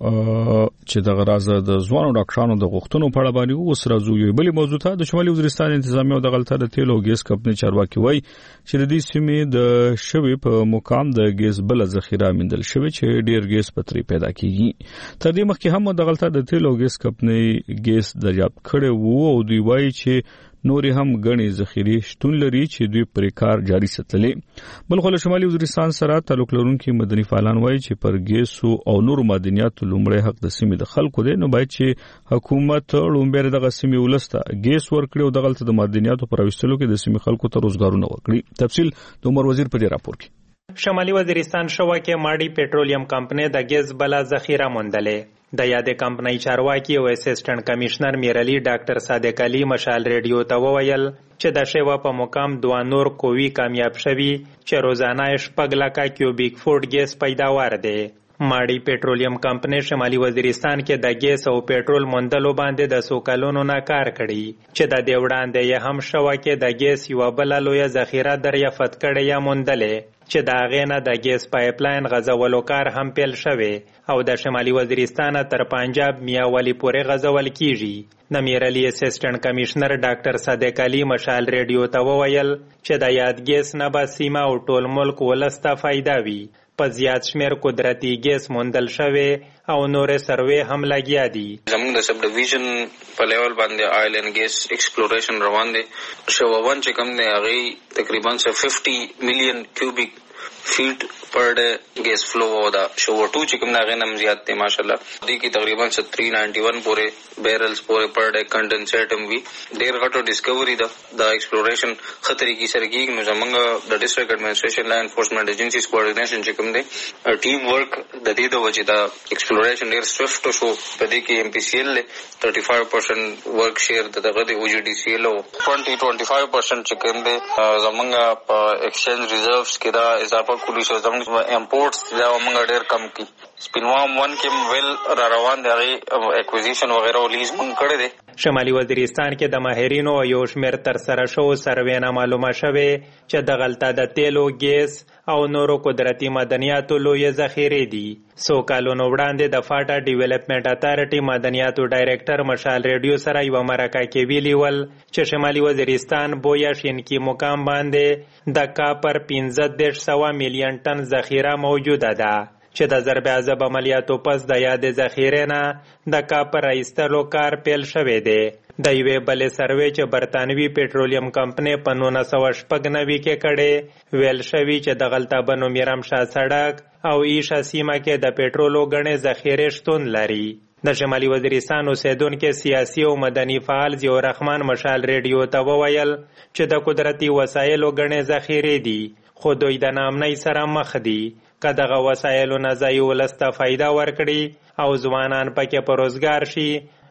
Speaker 1: چې د غرازه د ځوانو ډاکټرانو د غوښتنو په اړه باندې اوس راځو. یو بل موضوع ته د شمالي وزیرستان انتظامیه او د غلطه د تیل او ګیس کمپنۍ چارواکي وایي چې د دې سیمې د شوی په مقام د ګیس بل ذخیره مندل شوی چې ډیر ګیس پتري پیدا کیږي. تر دې مخکې هم د غلطه د تیل او ګیس کمپنۍ ګیس دریافت کړي وو او دوی وایي چې نوري هم غني ذخیره شتون لري چې دوی پر کار جاري ساتلې. بلخو شمالي وزیرستان سره تعلق لرونکي مدني فعالان وایي چې پر ګیسو او نور معدنیاتو لومړی حق د سیمې د خلکو دی نو باید چې حکومت لومړی دغه سیمې ولسته ګیس ورکړي او دغه د معدنیاتو پر وستلو کې د سیمې خلکو ته روزګارونه ورکړي. تفصیل د عمر وزیر په دې راپور کې.
Speaker 13: شمالي وزیرستان شوه کې ماډي پټرولیم کمپنۍ د ګیس بلا ذخیره موندلې. د یادې کمپنۍ چارواکي او اسسټنټ کمشنر میرعلی ډاکټر صادق علي مشال ریډیو ته وویل چې د شیوا په مقام دوه نور کووي کامیاب شوي چې روزانه شپږ لکه کیوبیک فوټ ګیس پیداوار دی. ماډي پټرولیم کمپنۍ شمالي وزیرستان کې د ګیس او پټرول موندلو باندې د څو کلونو نه کار کړی چې د دې وړاندې یې هم شوه کې د ګیس یوه بله لویه ذخیره دریافت کړې یا موندلې چې د هغې نه د ګیس پایپلاین غځولو کار هم پیل شوی او د شمالي وزیرستان تر پنجاب میاوالي پورې غځول کیږي. د میرعلی اسسټنټ کمشنر ډاکټر صادق علي مشال ریډیو ته وویل چې د یاد ګیس نه به سیمه او ټول ملک ولس ته فایده وي. په زیات شمیر قدرتي ګیس موندل شوی او نورې سروې هم لګیا دي.
Speaker 14: زموږ د سب ډیویژن په لیول باندې آیل اینڈ ګیس ایکسپلوریشن روان دی. شوون چې کوم دی هغه تقریبا پنځه میلیون کیوبیک فیٹ پر ډے ګیس فلو او دا شو ټو چې کوم هغه نم زیات دی ماشاءالله. دې کې تقریبا تین سو ننانوے پورې بیرلز پورې پر ډے کنډنسیټ هم وی. ډیر غټو ډیسکوري دا د ایکسپلوریشن خطرې کی سرګي نو زمونږ د ډیسټریکټ ایڈمنسټریشن لا انفورسمنت ایجنسیز کوارډینیشن چې کوم دی ټیم ورک د دې د وجې دا ایکسپلوریشن ډیر سویفټ شو. په دې کې ایم پی سی ایل پنځه پنځه پرسنټ ورک شیر دغه د او جی ډی سی ایل او بیس پنځه پنځه پرسنټ چې کوم دی زمونږ په ایکسچینج ریزروز کې دا اضافه کولی شو. زمونږ امپورټس دا موږ ډیر کم کی سپینوام ون کې ویل را روان دی هغه اکوزیشن وغیرہ او لیز مونږ کړی دی.
Speaker 13: شمالي وزیرستان کې د ماهرینو یو شمیر تر سره شو سروې نه معلومه شوه چې د غلطه د تیلو ګیس او نورو قدرتي معدنیاتو لوی ذخیرې دي. څو کالونو وړاندې د فاټا ډیولپمنٹ اتارټي معدنیاتو ډایریکټر مشال ریډیو سره یو مرکه کې ویلي ول چې شمالي وزیرستان بویا شینکی مقام باندې د کاپر پنځه دېرش سوه میلیون ټن ذخیره موجوده ده چې د ضرب عذاب عملیاتو پس د یادې ذخیرې نه د کاپر ایستلو کار پیل شوی دی. د یوې بلې سروې چې برطانوي پټرولیم کمپنۍ په نولس سوه شپږ نوي کې کړې ویل شوي چې د غلطه بنو میرمشاه سړک او ایشه سیمه کې د پټرولو ګڼې ذخیرې شتون لري. د شمالي وزیرستان اوسیدونکي سیاسي او مدني فعال ضیاء الرحمن مشال ریډیو ته وویل چې د قدرتي وسایلو ګڼې ذخیرې دي خو دوی د ناامنۍ سره مخ دي. که دغه وسایلو نه ځایي ولس ته فایده ورکړي او ځوانان پکې په روزګار شي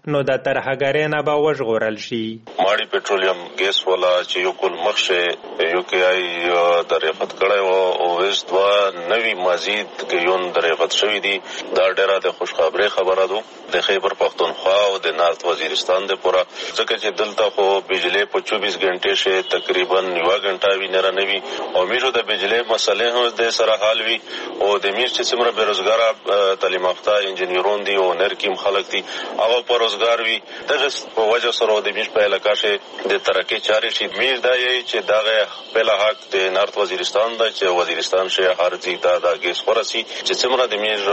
Speaker 13: نو د ترهګرۍ نه به وژغورل شي.
Speaker 15: ماړی پټرولیم ګیس ولا چې یو کول مخشه یو کې آی دریافت کړی او اوس دوا نوی مزید کې یون دریافت شوی دی. دا ډیره د خوشخبری خبره ده د خیبر پختونخوا او د نارت وزیرستان د پورا ځکه چې دلته خو بجلی په چوبیس غنټې شه تقریبا نیو غنټه وی نه رنوي او میرو د بجلی مسلې هم د سره حل وی او د میر چې څومره بیروزګار تعلیم یافته انجنیرون دي او نرکیم خلک دي هغه په روزګار وی دغه په وجه سره د میر په علاقې شه د ترقی چارې شي. میر دا یی چې دغه بل حق د نارت وزیرستان د چې وزیرستان شه هر ځای ته د ګیس خورسي چې څومره د میر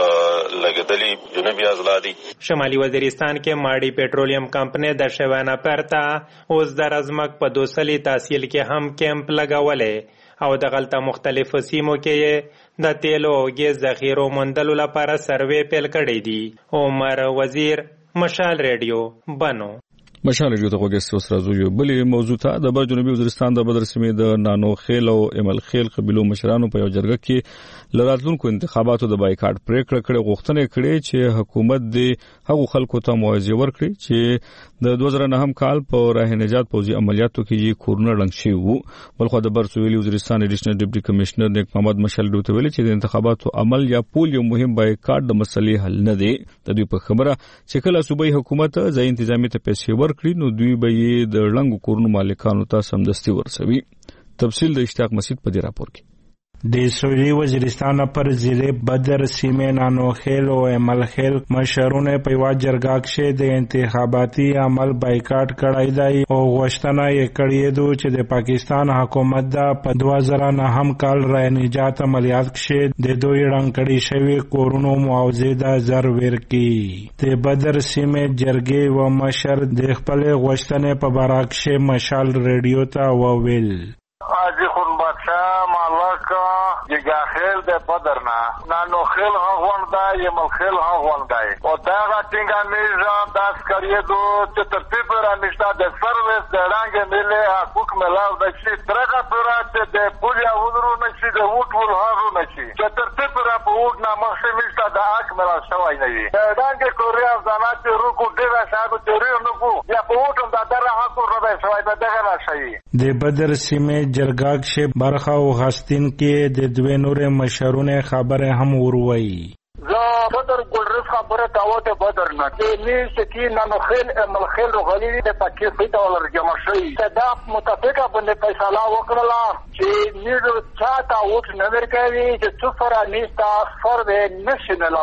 Speaker 15: لګدلی جنوبي ازلادي.
Speaker 13: شمالي وزیرستان کې ماړی پټرولیم کمپنۍ د شوانه پرتا اوس د رزمک په دوسلی تحصیل کې هم کیمپ لګولې او د غلطه مختلفو سیمو کې د تیلو او ګیس ذخیرو موندلو لپاره سروې پیل کړی دی. عمر وزیر، مشال ریډیو، بنو.
Speaker 1: مشال ریډیو ته وګورئ اوس راځو یو بلې موضوع ته. د بر جنوبي وزیرستان د بدر سیمې د نانو خیل او امل خیل قبیلو مشرانو په یو جرګه کې لراتلونکو انتخاباتو د بایکاټ پریکړه کړې غوښتنه کړې چې حکومت د هغو خلکو ته موازی ورکړي چې د دوه زره نهم کال په راه نجات پوځي عملیاتو کې یې کورونه رنګ شوي وو. بلخو د بر سویلي وزیرستان اډیشنل ډیپټي کمشنر نیک محمد مشال ریډیو ته ویلي چې د انتخاباتو عمل یا پول یو مهم بایکاټ د مسلې حل نه دی. د دوی په خبره چې کله صوبایي حکومت ځای انتظامی ته پیسې ورکړي نو دوی به یې د رنګ کورونو مالکانو ته سمدستي ورسوي. تفصیل د اشتیاق مسعود په دې راپور کې.
Speaker 16: د سویلي وزیرستان پر ضلع بدر سیمه نانو خیل او امل خیل مشرونه په یو جرګه کې د انتخاباتي عمل بایکاټ کړای دی او غوښتنه یې کړې ده چې د پاکستان حکومت د په دوه زره نهم کال راه نجات عملیات کې د دوی رنګ کړي شوی کورونو معاوضه د زر ورکړي. د بدر سیمه جرګې و مشر د خپل غوښتنې په باره کې مشال ریډیو ته وویل.
Speaker 17: حاجی خون بادشاہ مالک جگہ خیل دے بدر نا نانو خیل ہاں ہوندہ یہ مل خیل ہاں ہوندہ اور داغا ٹنگا میزان داس کریے دو چترتی پورا نشتا دے سرویس دے رانگے ملے حقوق ملاو نشی درگا پورا دے پولیا ودرو نشی دے ووٹ ول ہارو نشی چترتی پورا پا ووٹ نا مخشی نشتا دے آک ملاو شوائی نوی رانگے کوری افزاناتی روکو دیگا شاگو تیریو نکو یا پا ووٹم دا در حقو رو دے شوائی دے دیگا نشایی.
Speaker 16: د بدر سیمه جرګه کې برخه او غاستین کې د دوه نور مشرونه خبره هم وروي.
Speaker 17: زه بدر ګلرس خبره کاوه ته بدر نه کې نه سکی نانو خیل امل خیل غلی د پاکستان په ډول جمع شوی دا متفقه باندې فیصله وکړه چې نیرو چاته وټ نه ورکوي چې څوفره نيستا فور د نېشنل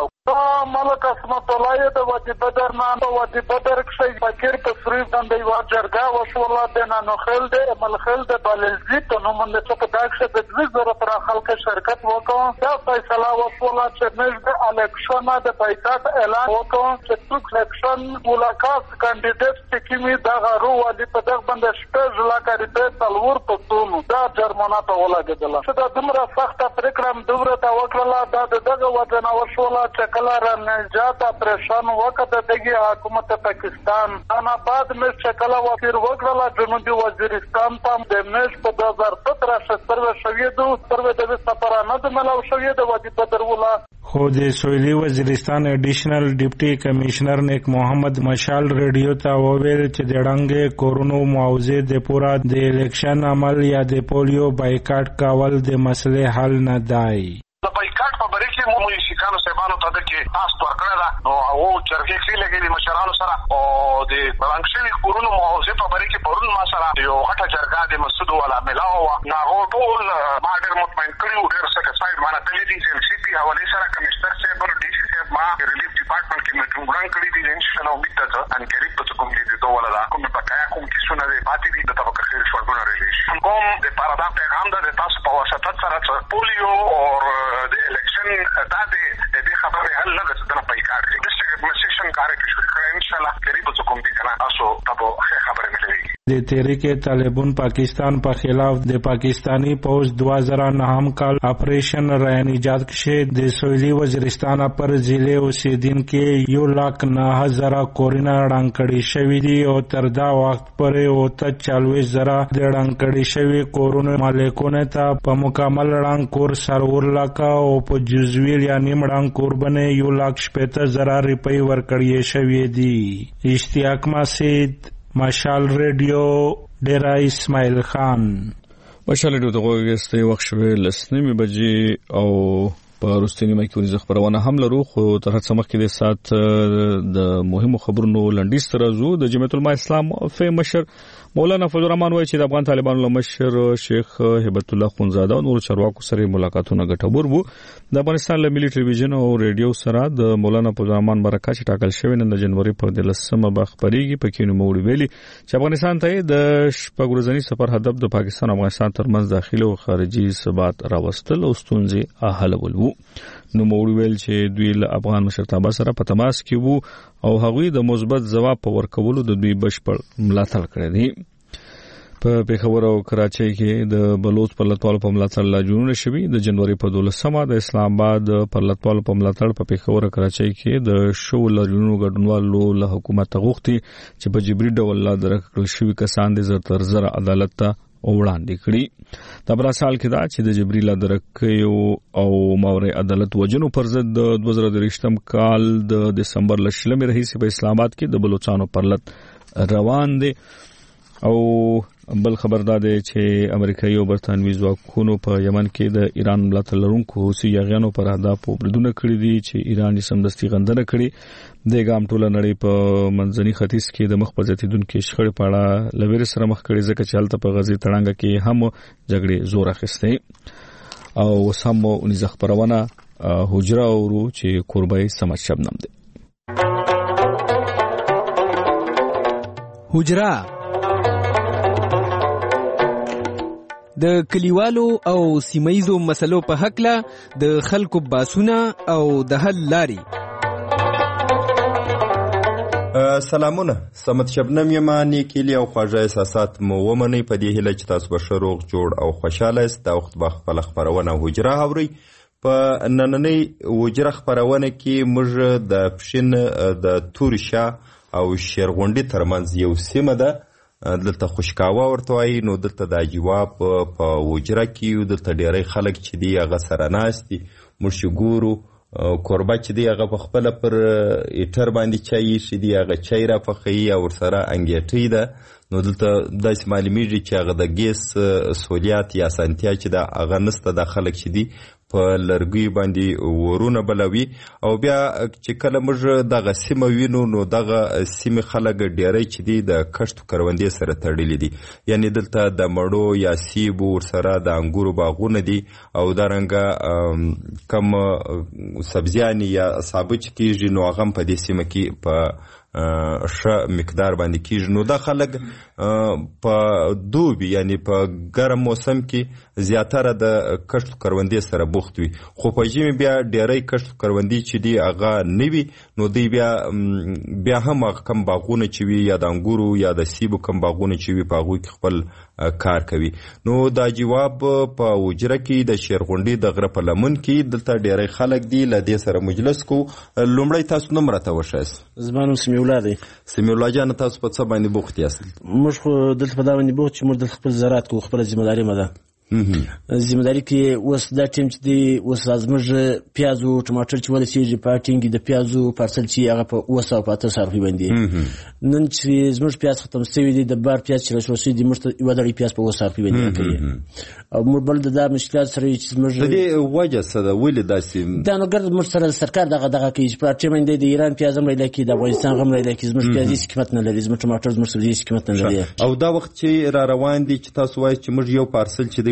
Speaker 17: ملک اسمت الله د وادي بدر نه د وادي بدر کې فکر په فریز باندې یو جرګه وشوله د نانو خیل د امل خیل د بلزیت نو موږ ته په داخله د دوه زره پر خلک شرکت وکړو دا فیصله وشوله چې موږ د الیکشن د بایکاټ اعلان وکړو چې څوک الیکشن ملاقات کاندیدټ چې کیمي دا غرو وادي په دغه باندې شپږ لکه روپۍ تلور پښتون دا جرمانه ته ولګیدله چې دا دومره سخت پریکړه دومره تا وکړه دا دغه وطن وشوله چې کله رنجات پریشان وکړه دغه حکومت پاکستان انا بعد مې چې کله وفیر وکړه جنوبي وزیرستان ته د مېش په دوه زره ستره سروې شوې دو سروې د سفارانه د ملاو شوې د وادي بدر ولا.
Speaker 16: خو د سویلي وزیرستان اډیشنل ډیپټي کمشنر نیک محمد مشال ریډیو ته وویل چې د ړنګ کورونو معاوضه د پورا د الیکشن عمل یا د پولیو بایکاټ کول د مسلې حل نه دی.
Speaker 17: د بایکاټ په باره کې مو یې شکانو سیبانو ته د کې تاسو ورکړه دا نو او چرګې کې لګېدي مشرانو سره او د بلانکشي کورونو معاوضه په باره کې پرون ما سره یو غټه جرګه د مسعود ولا ملاو ناغو ټول ما ډېر مطمئن کړیو ډېر سټیسفاید مانه تللی دي چې سی پی حواله سره کمشنر صاحب او ډي سی صاحب ما ریلیف ډپارټمنټ کې میټینګ وړاندې کړی دي ان شاء الله امید ده ان قریب به کوم دي دوه ولا کوم په کایا کوم کې سونه دي پاتې دي د توګه خیر شوړونه ریلیش کوم د پارادا پیغام ده تاسو په واسطه سره پولیو او د الیکشن دا د خبرې حل نه غوښتنه پای کار کوي. د سیګنیفیکشن کار کوي ان شاء الله قریب به کوم دي کنه تاسو تاسو خبرې ملي
Speaker 16: د تحریک طالبان پاکستان په خلاف د پاکستانی پوز دو هزار و نه کال آپریشن رایان ایجاد کړي د سویلی وزیرستان پر ضلع اوسیدونکو یو لاک نه هزار کورونه ړنګ کړي شوي دي او تر دا وخت پورې اوته چالوي زره د ړنګ کړي شوي کورونو مالکانو ته په مکمل ړنګ کور سرور لاکه او په جزوی یا نیم ړنګ کور باندې یو لاک شپږ زره روپۍ ورکړي شوي دي. اشتیاق مسعود، مشال ریډیو، ډیرا اسماعیل خان.
Speaker 1: مشال ریډیو ته وګورئ وخت شوه لسنیمه بجې او په روستنی مې کې ورځ خبرونه هم لرو خو تر هڅه مخکې د سات د مهمو خبرونو لنډیز ترازو. د جمعیت العلماء اسلام فی مشر مولانا فضل الرحمن وایي چې د افغان طالبانو مشر شیخ هبت الله خونزاده او نور چارواکو سره ملاقاتونه ګټور وو. د افغانستان له ملي ټلویزیون او ریډیو سره د مولانا فضل الرحمن برکات چې ټاکل شوی نن د جنوري په دلسمه به خبريږي. پکې نو موړي ویلي چې افغانستان ته د شپږ ورځنی سفر هدف د پاکستان او افغانستان ترمنځ داخلي او خارجي ثبات راوستل او ستونزې حلول وو. نو موړي ویل چې دوی له افغان مشرتابه سره په تماس کې وو او هغوی د مثبت ځواب په ورکولو د دوی بشپړ ملاتړ کړی دی. په پیښور او کراچۍ کې د بلوچ پرلطوالو په ملاتړ لا جوړونه شوي. د جنوري په دولسمه د اسلام آباد پرلطوالو په ملاتړ په پیښور او کراچۍ کې د شو لرونو ګډونوالو له حکومت غوښتي چې په جبري ډول لا درکړل شوي کسان د زر تر زر عدالت ته وړاندې کړي. د بل سال کې دا چې د جبري لا درکې او ماوري عدالت وجنو پر ضد د دوه زره درشتم کال د دسمبر لشلمې رئیس په اسلام آباد کې د بلوچستان پرلط روان دي. او بل خبردار دی چې امریکایي او برتانوي ځواکونو په یمن کې د ایران ملاتړ لرونکو حوثي یاغیانو پر اهدافو بریدونه کړي دي چې ایران یې سمدستي غندنه کړي. د ګام ټوله نړۍ په منځني ختیځ کې د مخ په زیاتیدونکو شخړې په اړه لویر سره مخ کړي ځکه چې هلته په غزې تړانګه کې هم جګړې زور اخیسته. او سمو انځ خبرونه حجره اورو چې قربای سمج شبنم دی.
Speaker 4: حجره د کلیوالو او سیمایزو مسلو په حق له د خلکو باسونه او د حل لاري.
Speaker 18: سلامونه، سمت شبنم یم. نیکیلی او خواږه احساسات مو ومنئ په دې هیله چې تاسو به ښه روغ جوړ او خوشحاله یاست. دا وخت به خپله خپرونه حجره اورئ. په نننۍ حجره خپرونه کې موږ د پښین د تورې شاه او شیرغونډي ترمنځ یو سیمه ده، دلته خوشکاوه ورته وایي. نو دلته د جواب په حجره کې دلته ډېری خلک چې دي هغه سره ناست دي. موږ چې ګورو کوربه چې دی هغه په خپله پر ایټر باندې چای ایښي دي، هغه چای را پخوي او ورسره انګیټۍ ده. نو دلته داسې معلومیږي چې هغه د ګیس سهولیات یا اسانتیا چې ده هغه نسته. دا خلک چې دي په لرګیو باندې ورونه بلوي. او بیا چې کله موږ دغه سیمه وینو نو دغه سیمې خلک ډېری چې دي د کښتو کروندې سره تړلي دي. یعنی دلته د مڼو یا سیبو ورسره د انګورو باغونه دي او دارنګه کم سبزیانې یا سابه چې کېږي نو هغه هم په دې سیمه کې په ښه مقدار باندې کېږي. نو دا خلک په دوبي یعنی په ګرم موسم کې زیاتره د کښتو کروندې سره بوخت وي. خو په ژمي بیا ډېری کښتو کروندې چې دي هغه نه وي. نو دوی بیا بیا هم هغه کم باغونه چې وي یا د انګورو یا د سیبو کم باغونه چې وي په هغوی کې خپل کار کوي. نو دا جواب په حجره کې د شیرغونډي د غره په لمن کې دلته ډېری خلک دي. له دې سره مجلس کو. لومړی تاسو نوم راته وښایاست.
Speaker 19: زما نوم سمیع الله دی.
Speaker 18: سمیع الله جان، تاسو په څه باندې بوخت یاست؟
Speaker 19: موږ خو دلته په دا باندې بوخت چې موږ دلته خپل زراعت کوو، خپله ذمهداري مه ده. ذمهداري کې اوس دا ټیم چې دی اوس زموږ پیازو ټماټر چې ورسېږي په ټینګې د پیازو پارسل چې هغه په اوه سوه په اته سوه روپۍ باندې. نن چې زموږ پیاز ختم شوي دي، د بار پیاز چې راشو شوي دي موږ ته یوه دړۍ پیاز په اوه سوه روپۍ باندې راکوي. او موږ بل د دا مشکلات سره چې زموږ
Speaker 18: د دې وجه څه ده؟ ولې داسې
Speaker 19: دا نو ګرد موږ سره سرکار دغه دغه کوي چې په ټیم باندې د ایران پیاز هم رایله کوي، د افغانستان هم رایله کوي. زموږ پیاز هېڅ قیمت نه لري، زموږ ټماټر زموږ سبزي هېڅ قیمت نه لري.
Speaker 18: او دا وخت چې را روان دي چې تاسو وایئ چې موږ یو پارسل چې دی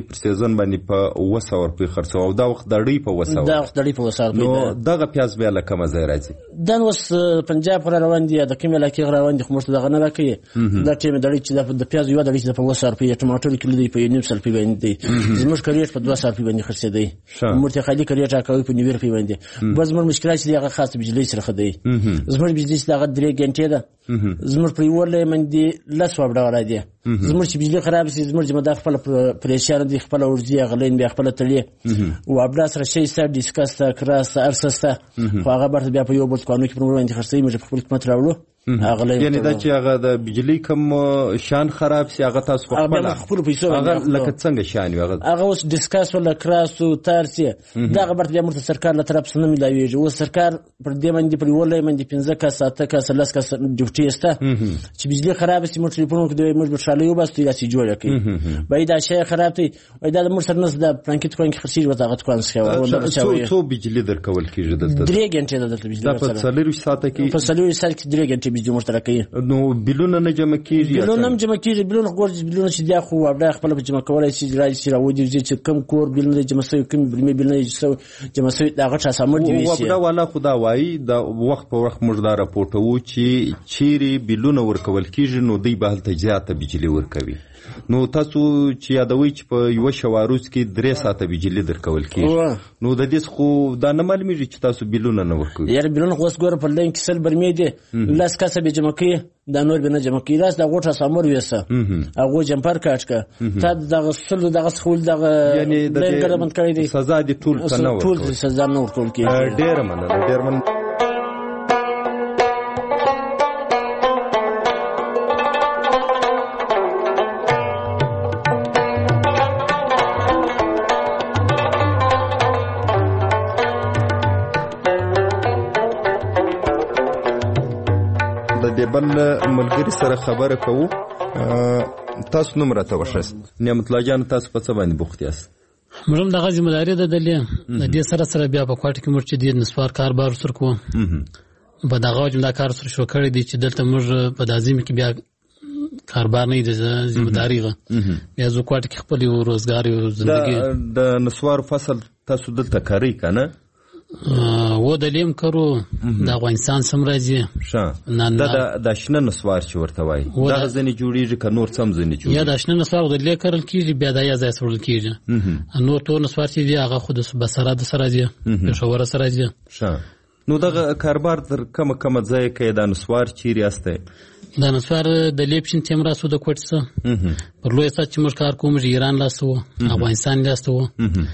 Speaker 18: پر سیزن باندې په اوه سوه روپۍ خرڅوه او دا وخت د اړۍ په اوه سوه
Speaker 19: دا وخت د اړۍ په اوه سوه روپۍ
Speaker 18: نو دغه پیاز بیا له کومه ځای راځي؟
Speaker 19: دا نو اوس پنجاب را روان دي یا د کومې علاقې روان دي خو موږ ته دغه نه راکوي. دا ټیم د اړۍ چې د پیازو یوه د اړۍ چې په اوه سوه روپۍ ټماټر کیلو دی په یو نیم سوه روپۍ باندې دی. زموږ کریټ په دوه سوه روپۍ باندې خرڅېدی. موږ ته خالي کریټ راکوي په نوي روپۍ باندې. بس زموږ مشکلات چې دی هغه خاص بجلۍ سره دی. زموږ بجلۍ چې هغه درې ګنټې ده زموږ په یوه لې باندې لس وابډه راځي. زموږ چې بجلۍ خراب شي زموږ جمعدار خپله پریشان دي خپله ورځي هغه لین بیا خپله تړي وابډه سره شی سته ډسکس ته کراس ته هر څه شته خو هغه برته بیا په یو بل دوکانو کې پر موږ باندې خرڅوي موږ په خپل قیمت راوړو.
Speaker 18: یعنې دا چې هغه د بجلۍ کوم شان خراب شي هغه تاسو په
Speaker 19: خپلو پیسو
Speaker 18: هغه لکه څنګه شان وي
Speaker 19: هغه اوس ډسکس ولا کراس و تار شي دغه برته بیا موږ ته سرکار له طرف څخه نه میلاویږي. اوس سرکار پر دې باندې پر یوه لې باندې پنځه کسه اته کسه لس کسه ډیوټي شته چې بجلۍ خراب شي موږ ټلیفون وکړو موږ به شاله یوباسو داسې جوړه کړي وایي دا شی خراب دی وایي دا د موږ سره نس د پلانکي دوکان کې خرڅېږي ورته هغه دوکان څخه
Speaker 18: څو بجلۍ درکول کېږي دلته؟
Speaker 19: درې ګنټې ده دلته بجلۍ
Speaker 18: دا په څلورویشت ساعته کې
Speaker 19: په څلورویشت ساعت کې درې ګنټې بجلۍ موږ ته راکوي.
Speaker 18: نو بیلونه نه جمع کېږي؟
Speaker 19: بیلونه هم جمع کېږي. بیلونه ګور بیلونه چې دی خو وابډه خپله په جمع کولی شي راځي چې راودېږي چې کوم کور بیلونه جمع شوي کوم بیلمې بیلونه جمع شوي د هغه چا سامر دي ویشي.
Speaker 18: وابډه والا خو دا وایي د وخت په وخت موږ دا راپورټوو چې چیرې بیلونه ورکول کېږي نو دوی به هلته زیاته بجلۍ ورکوي. نو تاسو چې یادوئ چې په یوه شواروز کې درې ساعته بجلۍ درکول کېږي نو د دې خو دا نه معلومېږي چې تاسو بیلونه نه ورکوي؟
Speaker 19: یاره بیلونه خو اوس ګوره په لین کې سل برمې دي لس کسه به جمع کوي دا نور به نه جمع کوي. داسې د هغو ټرانسفارمر ویسه هغو جمپر کاټ کړه تا دغه سلو دغه څخه ولې دغه لین کډه بند کړی دی
Speaker 18: سزا دې ټول ته نه ورکول
Speaker 19: ټول سزا نه ورکول کېږي.
Speaker 18: ډېره مننه ډېره مننه. بل ملګری سره خبره کوو. تاسو نوم راته وښایاست. نعمت الله جان تاسو په څه باندې بوخت یاست؟
Speaker 20: موږ هم دغه ذمهداري ده دلې د دې سره سره بیا په کوټه کې موږ چې د نسوار کار بار سره کوو په دغه وجه دا کار سره شروع کړی دی چې دلته موږ په دازیم کې بیا کاربار نه دی ذمهداري غه بیا زه کوټه کې خپل روزګار او ژوندۍ
Speaker 18: د نسوار فصل تاسو دلته کاری کنه
Speaker 20: و د لیم کرو د افغانستان سم راځي
Speaker 18: ښه دا د شنه نسوار چې ورته وایي دا ځینې جوړېږي که نور څه هم ځینې جوړېږي؟
Speaker 20: یا د شنه نسوار د لې کرل کېږي بیا دا یا ځای سوړل کېږي نور تور نسوار چې دی هغه خو د بسراد سره راځي پېښور سره راځي.
Speaker 18: ښه نو دغه کاروبار تر کومه کومه ځایه کې دا نسوار چیرې استی؟
Speaker 20: دا نسوار د لیپشن تیم راسو د کوټ څه پر لوی سات چې موږ کار کوو موږ ایران لاسته وو افغانستان لاسته وو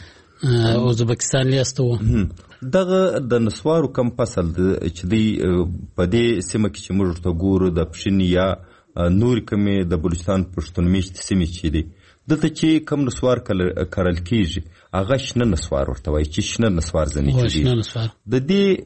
Speaker 20: ازبکستان لاسته وو.
Speaker 18: دغه د نسوارو کم فصل چې دی په دې سیمه کې چې موږ ورته ګورو د پښین یا نورې کومې د بلوچستان پښتون میشتې سیمې چې دي دلته چې کم نسوار کرل کېږي هغه شنه نسوار ورته وایي چې شنه نسوار ځینې چې د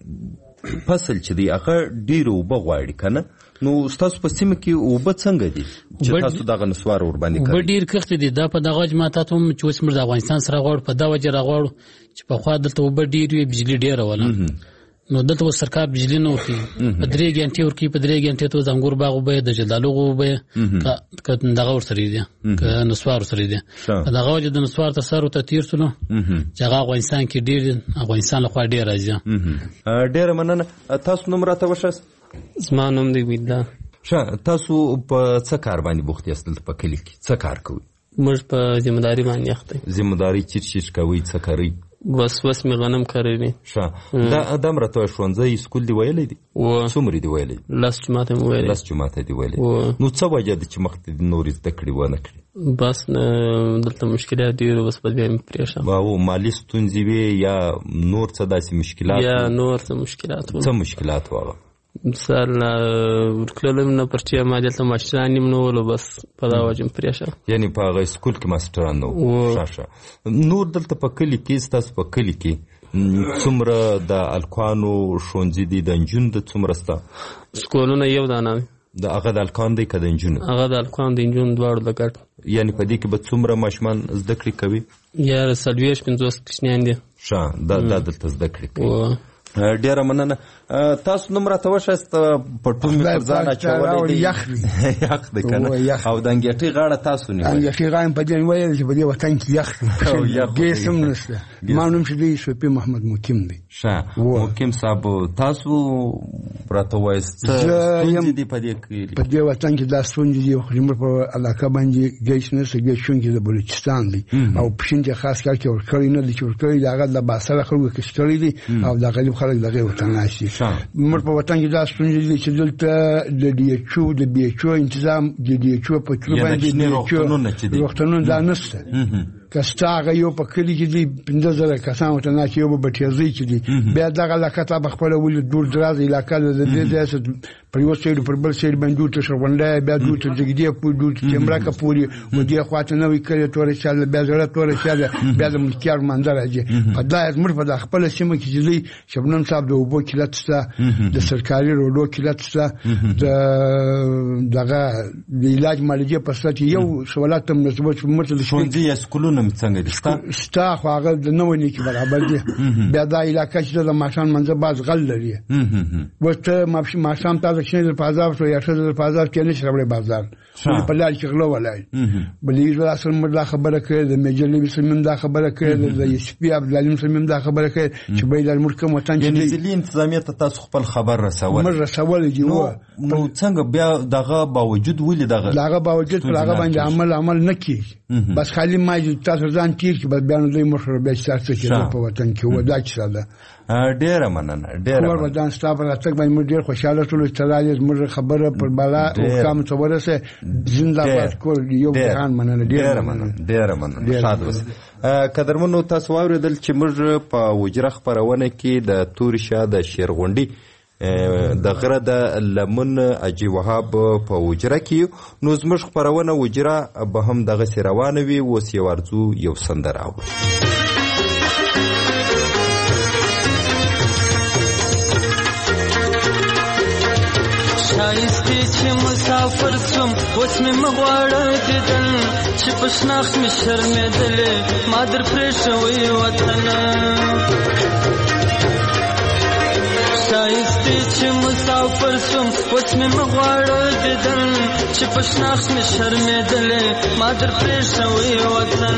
Speaker 18: دې فصل چې دی هغه ډېرې اوبه غواړي که نه؟ نو ستاسو په سیمه کې اوبه څنګه دي چې تاسو دغه نسوار ورباندې کوئ؟
Speaker 20: اوبه ډېر کښت دي دا په دغه وجه ما تا ته هم چې اوس موږ د افغانستان سره غواړو په دا وجه راغواړو چې پخوا دلته اوبه ډېرې وي بجلي ډېره وله نو دلته اوس سرکار بجلي نه ورکوي په درې ګنټې ورکوي په درې ګنټې ته اوس انګور باغ اوبه یې د جلدالو اوبه یې که دغه ورسره دي که نسوار ورسره دي په دغه وجه د نسوار ته سر ورته تېر سولو چې هغه افغانستان کې ډېر افغانستان لخوا ډېر راځي.
Speaker 18: ډېره مننه. تاسو نوم راته وښایاست؟
Speaker 21: زما نوم دی ویدا.
Speaker 18: ښه تاسو په څه کار باندې بوخت یاست دلته په کلي کې څه کار کوئ؟
Speaker 21: موږ په ذمهداري باندې اخته یو.
Speaker 18: ذمهداري چیرې چیرې کوئ څه کوئ؟
Speaker 21: بس بس مې غنم کرلی.
Speaker 18: ښه دا دا هم راته وایه ښوونځی سکول دې ویلی دی؟ څومره دې ویلی؟
Speaker 21: لس جماعته مې ویلی.
Speaker 18: لس جماعته دې ویلی. نو څه وجه ده چې مخکې دې نورې زده کړې ونه کړې؟
Speaker 21: بس دلته مشکلات ډېر وو بس بس بیا مې پرېښه.
Speaker 18: او مالي ستونزې وې یا نور څه داسې مشکلات؟
Speaker 21: یا نور څه مشکلات وو.
Speaker 18: څه مشکلات وو هغه؟
Speaker 21: مثال ورتللم نه پرچې ما دلته ماسټران نیم نه ولو بس په دا وجه مې پرېښه.
Speaker 18: یعنې په هغه سکول کې ماسټران نه وو. ښه ښه. نور دلته په کلي کې ستاسو په کلي کې څومره د الکانو ښوونځي دي د نجونو د څومره سته؟
Speaker 21: سکولونه یو دانه وي.
Speaker 18: د هغه د الکان دی که د نجونو؟
Speaker 21: هغه د الکان د نجونو دواړو د ګډ.
Speaker 18: یعنې په دې کې به څومره ماشومان زده کړې کوي؟
Speaker 21: یا څلوېښت پنځوس کوچنیان دي.
Speaker 18: ښه دا دا دلته زده کړې کوي. ډیره مننه. تاسو نوم راته وښایاست، پټون مې پر ځان اچولی دی، یخ دی که نه، او د انګېټۍ غاړه تاسو نیولې؟
Speaker 3: انګېټۍ غاړه مې په دې ویل چې په دې وطن کې یخ دی، ګیس هم نشته. ما نوم چې دی صوفي محمد مقیم دی.
Speaker 18: ښه مقیم صاحب، تاسو راته وایاست څه ستونزې دي په دې کې؟
Speaker 3: په دې وطن کې دا ستونزې دي، خو زموږ په علاقه باندې ګیس نشته. ګیس چونکې د بلوچستان دی او پښین چې خاص کار کې ورکړی نه دی، چې ورکړی د هغه د باسره خلکو کښتړی دی او د غریب خلک دغه وطن ناشي. موږ په وطن کې دا ستونزې دي چې دلته د ډي ایچ او د بي ایچ او تنظیم د ډي ایچ او په چلو باندې روغتونونه دا نشته. که ستا هغه یو په کلي کې دي پنځه زره کسان ورته ناست، یو به بټیازۍ کې دي، بیا دغه علاقه ته به خپله ولې دور دراز علاقه ده، د دې ځای څخه پر یو سایډ پر بل سایډ باندې دوی ته شغونډی، بیا دوی ته جګدې پورې، دوی ته چمرکه پورې، و دې خوا ته نوی کلی توره شاله، بیا زړه توره شاله، بیا د ملکیار منظر راځي. په دا زموږ په دا خپله سیمه کې چې دی شبنم صاحب د اوبو قلت شته، د سرکاري روډو قلت شته، د دغه د علاج معالجې په صورت یو سوالات ته مناسبت مرته د
Speaker 18: ښوونځي یا سکولونه څنګه دي؟
Speaker 3: ستا خو هغه د نوې نه کې برابر دي. بیا دا علاقه چې د ماښام منځه باز غل لري، ورته ماښام تاسو چې د بازار شو یا څه د بازار کې نه شربړې بازار په لار کې غلو ولای. بلې ځل اصل مردا خبره کړې، د میجر لیوی سلمان دا خبره کړې، د یس پی عبد العلیم سلمان دا خبره کړې چې به د ملک وطن چې
Speaker 18: یعنی ځلې انتظامیه ته تاسو خپل خبر رسول
Speaker 3: مر رسول دي.
Speaker 18: نو څنګه بیا دغه باوجود ولې دغه
Speaker 3: دغه باوجود پر هغه باندې عمل عمل نه کیږي، بس خالی ما تاسو ځان تیر کې بس بیان دوی مشر به تاسو کې په وطن کې ودا چې ده.
Speaker 18: ډیره مننه، ډیره
Speaker 3: مننه. ودان ستا په راتګ باندې موږ ډیر خوشاله ټول استراله زموږ خبره پر بالا او کوم څه ورسه زنده باد کول یو ځان مننه. ډیره مننه،
Speaker 18: ډیره مننه. شاد اوسئ. قدرمنو، تاسو واوریدل چې موږ په وجره خبرونه کې د تور شاه د شیرغونډي د غره د لمن اجي وهاب په وجره کې، نو زموږ خبرونه وجره به هم دغه سي روانه وي. اوس یو ارزو یو سندره اورو.
Speaker 22: شایسته چې مسافر شم اوس مې مغواړه دیدن، چې په شناخت مې شرمېدلې ما در پرې شوی وطن. شایسته چې مسافر شم اوس مې مغواړه دیدن، چې په شناخت مې شرمېدلې ما در پرې شوی وطن.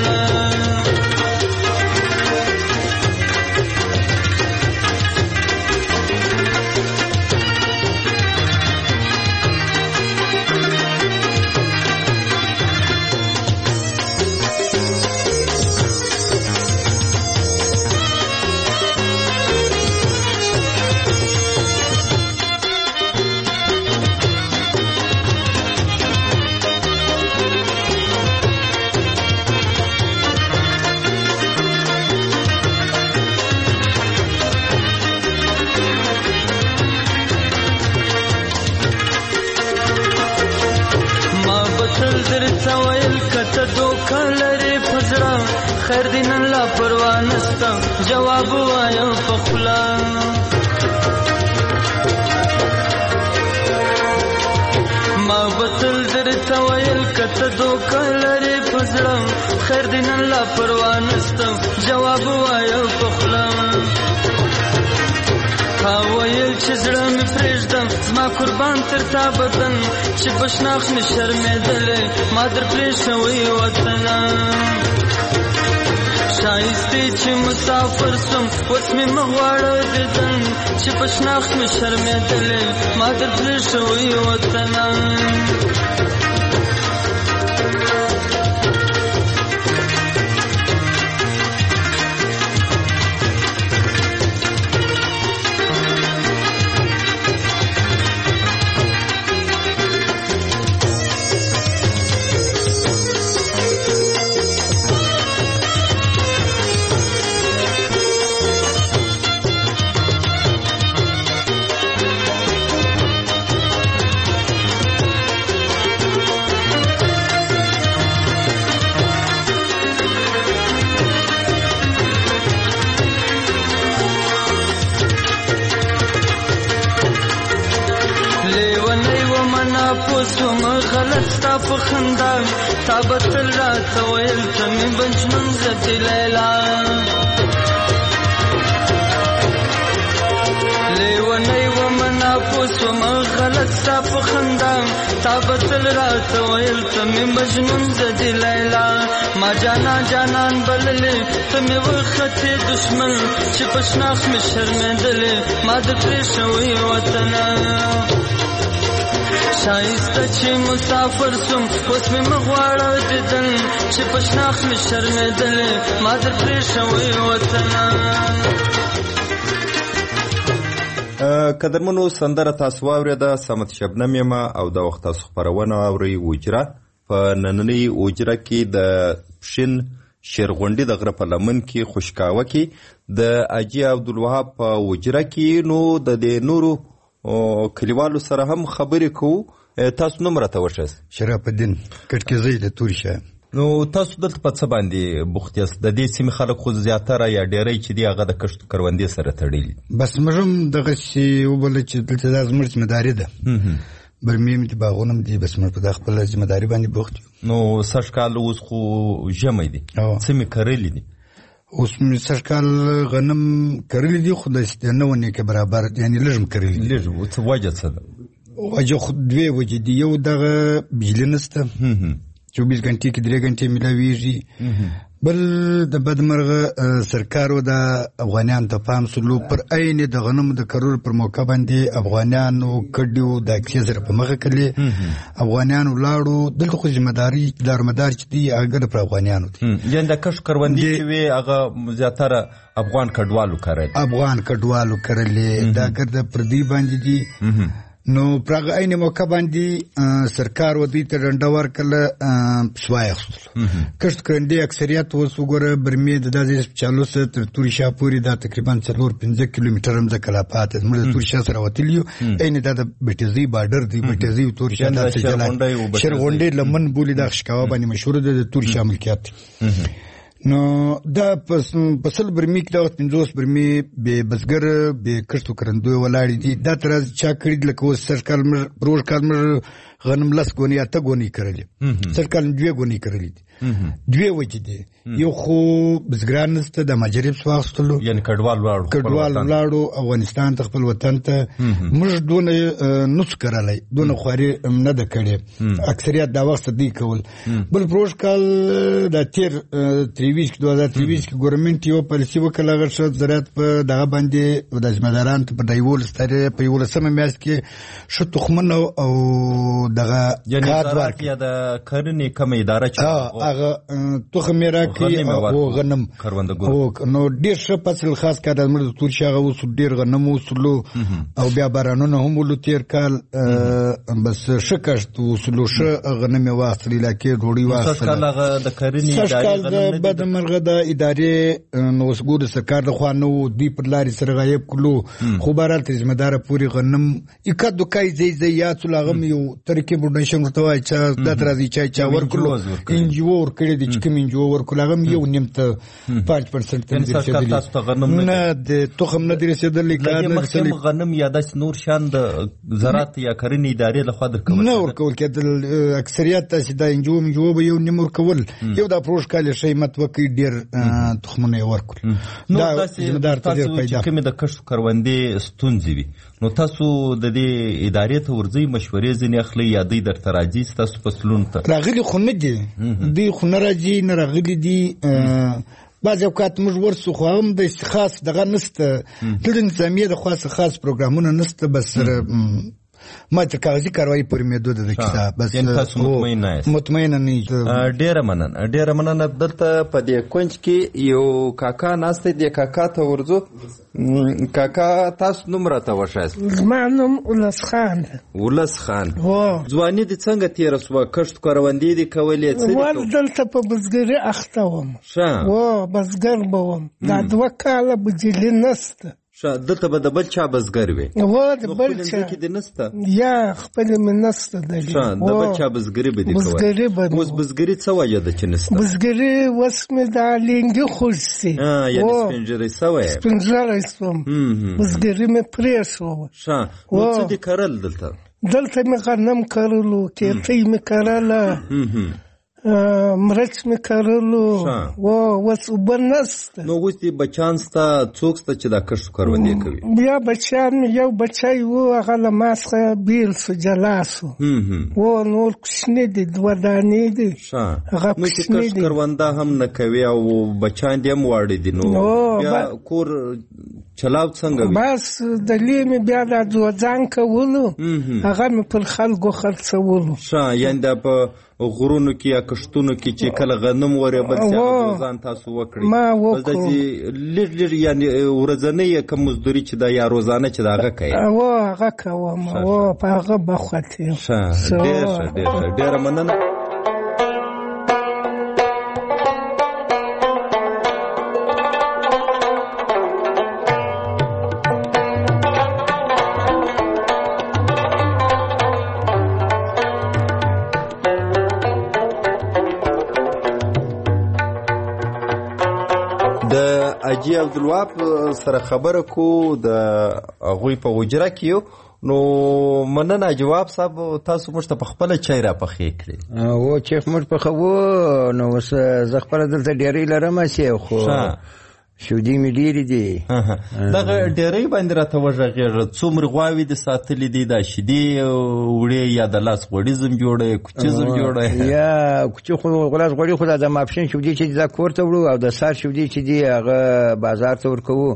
Speaker 22: خیر دین الله پروا نستا جواب وایم په خلا. ما بتل درته ویل کته دوکه لري پزړه، خیر دین الله پروا نستا جواب وایم په خلا. تا ویل چې زړه مې پرېږدم زما قربان تر تا بدن، چې په شناخت مې شرمېدلې ما در پرې شوی وطن. شایسته چې مسافر سم اوس مې مغواړه دیدن، چې په شناخت مې شرمېدلې ما در پرې شوی وطن. ستا په خندا تا به تل راته ویل ته مې بنجمن زتې لیلا. لیونی ومنا پوس وم غلط ستا په خندا تا به تل راته ویل ته مې مجنون زدې لیلا ما جانا جانان بللې ته مې وختې دشمن چې په شناخت مې شرمېدلې ما د پرېښوی وطنه شایسته چې مسافر سم اوس مې مغواړه دیدن چې په شناخت مې شرمېدلې ما در پرېښوی وطنه.
Speaker 18: قدرمنو سندره تاسو واورېده، صمد شبنم یم او د وخت تاسو خپرونه اورئ اوجره. په نننۍ اوجره کې د پښین شیرغونډي د غره په لمن کې خوشکاوه کې د اجي عبدالوهاب په اوجره کې نو د دې نورو کلیوالو سره هم خبرې کوو. تاسو نوم راته وښایاست.
Speaker 3: شرف الدین کټکزی د تورشه.
Speaker 18: نو تاسو دلته په څه باندې بوخت یاست؟ د دې سیمې خلک خو زیاتره یا ډېری چې دي هغه د کښت کروندې سره تړلي.
Speaker 3: بس موږ هم دغسې وبله چې دلته دا زموږ ذمهداري ده. برمې مې دي، باغونه مې دي، بس موږ په دا خپله ذمهداري باندې بوخت یو.
Speaker 18: نو سږ کال اوس خو ژمی دی، څه مې کرلي دي؟
Speaker 3: اوس مې سږ کال غنم کرلي دي، خو داسې نه ونې کې برابر، یعنې لږ م کرلي دي.
Speaker 18: لږ وجه څه ده؟
Speaker 3: وجه خو دوې وجې دي. یو دغه بجلي نشته، چوبیس घंटे کې درې घंटे ملاویږي. بل د بدمرغه سرکار او د افغانانو ته پام سلو پر عین د غنمو د کرلو پر موقع باندې افغانانو کډیو د اکسیزر په مخه کړي. افغانانو لاړو دلته خو ذمہداري دارمدار چې دی هغه پر افغانانو دي.
Speaker 18: یعنی د کښ کروندې چې وي هغه زیاتره افغان کډوالو کړل.
Speaker 3: افغان کډوالو کړل دا ګرد پردي باندې دي. نو پرغه عین موقع باندې سرکار ودی ته ډنډ ورکړه پښوای خپل کښت کړندې اکثریت اوس وګوره برمې د داسې چالو سره تر توري شاپوري دا تقریبا څلور پنځه کیلومتر هم ځکه لا پاتې موږ د توري شا سره وتلیو. عین دا د بټزي بارډر دی، بټزي توري شا د شرغونډې لمن بولی د خشکاوه باندې مشهور ده د توري شا ملکیت. نو دا پسل برمی کې دا پنځوس برمی به بزګر به کښتو کرندوی ولاړې دي. دا تر چا کړي لکه اوس سرکال مر پروژ کال مر غنم لس ګونی اته ګونی کړلې، سرکال دوه ګونی کړلې دي. دوه وجې دي، یو خو بزګران نسته د مجرب سواغستلو،
Speaker 18: یعنی کډوال لاړو
Speaker 3: کډوال لاړو افغانستان ته خپل وطن ته. موږ دونه نوڅ کړلای، دونه خواري نه ده کړې، اکثریت دا وخت دی کول. بل پروژ کال د تیر تریویش کې دوه هزار تریویش کې ګورنمنت یو پالیسي وکړه غوښه زراعت په دغه باندې د ذمہداران په دیول ستاره په یو لسمه میاشت کې شو تخمنه او دغه
Speaker 18: کار ورکړي. یا د کرنې کومه اداره چې
Speaker 3: هغه تخم راکړي او غنم کروندګر نو ډیر ښه فصل خاص کار د مرد تور شاغه اوس ډیر غنم وسلو او بیا بارانونه هم ولو تیر کال بس شکشت وسلو ښه غنم واصلي لکه ډوړی واصله.
Speaker 18: سږ کال د کرنې ادارې غنم
Speaker 3: بد مرغه د ادارې نو وسګور سرکار د خوانو دی پر لارې سره غایب کلو خو بهرحال ذمہدار پوری غنم یک دوکای زی زی یا څلغم یو ترکیب ډنشن ورته وای چې د ترازی چا چا ورکلو انجو ورکړي د چکم انجو ورکلو هغه یو نیم ته پنځه پرسنټ تم رسیدلی نه د تخم نه رسیدلی کار نه
Speaker 18: رسیدلی. غنم یا د نور شان د زراعت یا کرنې ادارې له خوا درکول
Speaker 3: نه ورکول کېدل. اکثریت تاسو د انجو انجو به یو نیم ورکول، یو د پروژ کال شي مت وکي ډیر تخمونه ورکول.
Speaker 18: نو تاسو کوم د کښت کروندې ستونزې وي نو تاسو د دې ادارې ته ورځي مشورې ځنې اخلي یا دوی درته راځي تاسو فصلونو ته
Speaker 3: راغلي خو نه دي دوی خو نه راځي نه راغلي دي. بعض اوقات موږ ورسو خو هم د خاص دغه نسته د نظامیه د خاص خاص پروګرامونه نسته بس ما ته کاغذي کاروایی پورې مې دوه د کتاب بس
Speaker 18: تاسو مطمئن نه
Speaker 3: مطمئن نه
Speaker 18: ډېر مننه ډېر مننه. دلته په دې کونج کې یو کاکا ناشته دی، کاکا ته ورځو. کاکا تاسو نوم راته وښایاست؟
Speaker 2: زما نوم ولس خان.
Speaker 18: ولس خان ځواني دې څنګه تېره سوه؟ کښت کروندې دې کولې؟ څه
Speaker 2: ول دلته په بزګري اخته وم و بزګر به وم. دا دوه کاله بجلي نسته.
Speaker 18: دلته به د بل چا بزګر وي؟
Speaker 2: و د بل چا
Speaker 18: کې د نسته
Speaker 2: یا خپل من نسته د
Speaker 18: بل چا بزګري به دي کوي. اوس بزګري څه وجه ده چې نسته؟
Speaker 2: بزګري وس مې د لینګي خوش سي
Speaker 18: یعنې سپینجري سوی
Speaker 2: سپینجري سوم بزګري مې پرې شو.
Speaker 18: ښه نو څه دې کرل دلته؟
Speaker 2: دلته مې غنم کرلو، کیتۍ مې کرله، مرچ می کرلو و وس اوبه نسته.
Speaker 18: نو اوس دې بچیان ستا څوک سته چې دا کښت کروندې کوي؟
Speaker 2: بیا بچیان مې یو بچی و هغه له ما څخه بیل سو جلا سو و نور کوچني دي دوه دانې دي هغه
Speaker 18: کوچني دي. نو چې کښت کرونده هم نه کوي او بچیان دې هم واړه دي نو بیا کور چلاو څنګه وي؟
Speaker 2: بس دلې مې بیا دا ځوځان کولو هغه مې پر خلکو خرڅولو.
Speaker 18: ښه یعنې دا په غرونو کې یا کښتونو کې چې کله غنم ورېبل شي هغه ځان تاسو وکړئ.
Speaker 2: ما وکړو
Speaker 18: داسې لږ لږ یعنې ورځنۍ یې کوم مزدوري چې دا یا روزانه چې د هغه کوي؟
Speaker 2: او هغه کوم او په هغه بخوت یم.
Speaker 18: ښه ډېر ښه ډېر ښه ډېره مننه. حاجي عبدالوهاب سره خبره کو د هغوی په حجره کې یو. نو مننه جواب صاحب تاسو موږ ته په خپله چای را پخې کړې.
Speaker 6: او چې موږ پخوو نو اوس زه خپله دلته ډېرۍ لرم چې خو شودې مې ډېرې دي.
Speaker 18: دغه ډېرۍ باندې راته وغږېږه څومره غواوې دې ساتلې دي؟ دا شیدې وړې یا د لاس غوړي زم جوړه کوچي زم جوړه؟
Speaker 6: یا کوچي خو غلاس غوړي خو د ماپښین شودې چې دا کور ته وړو او د سهار شودې چې دي هغه بازار ته ورکوو.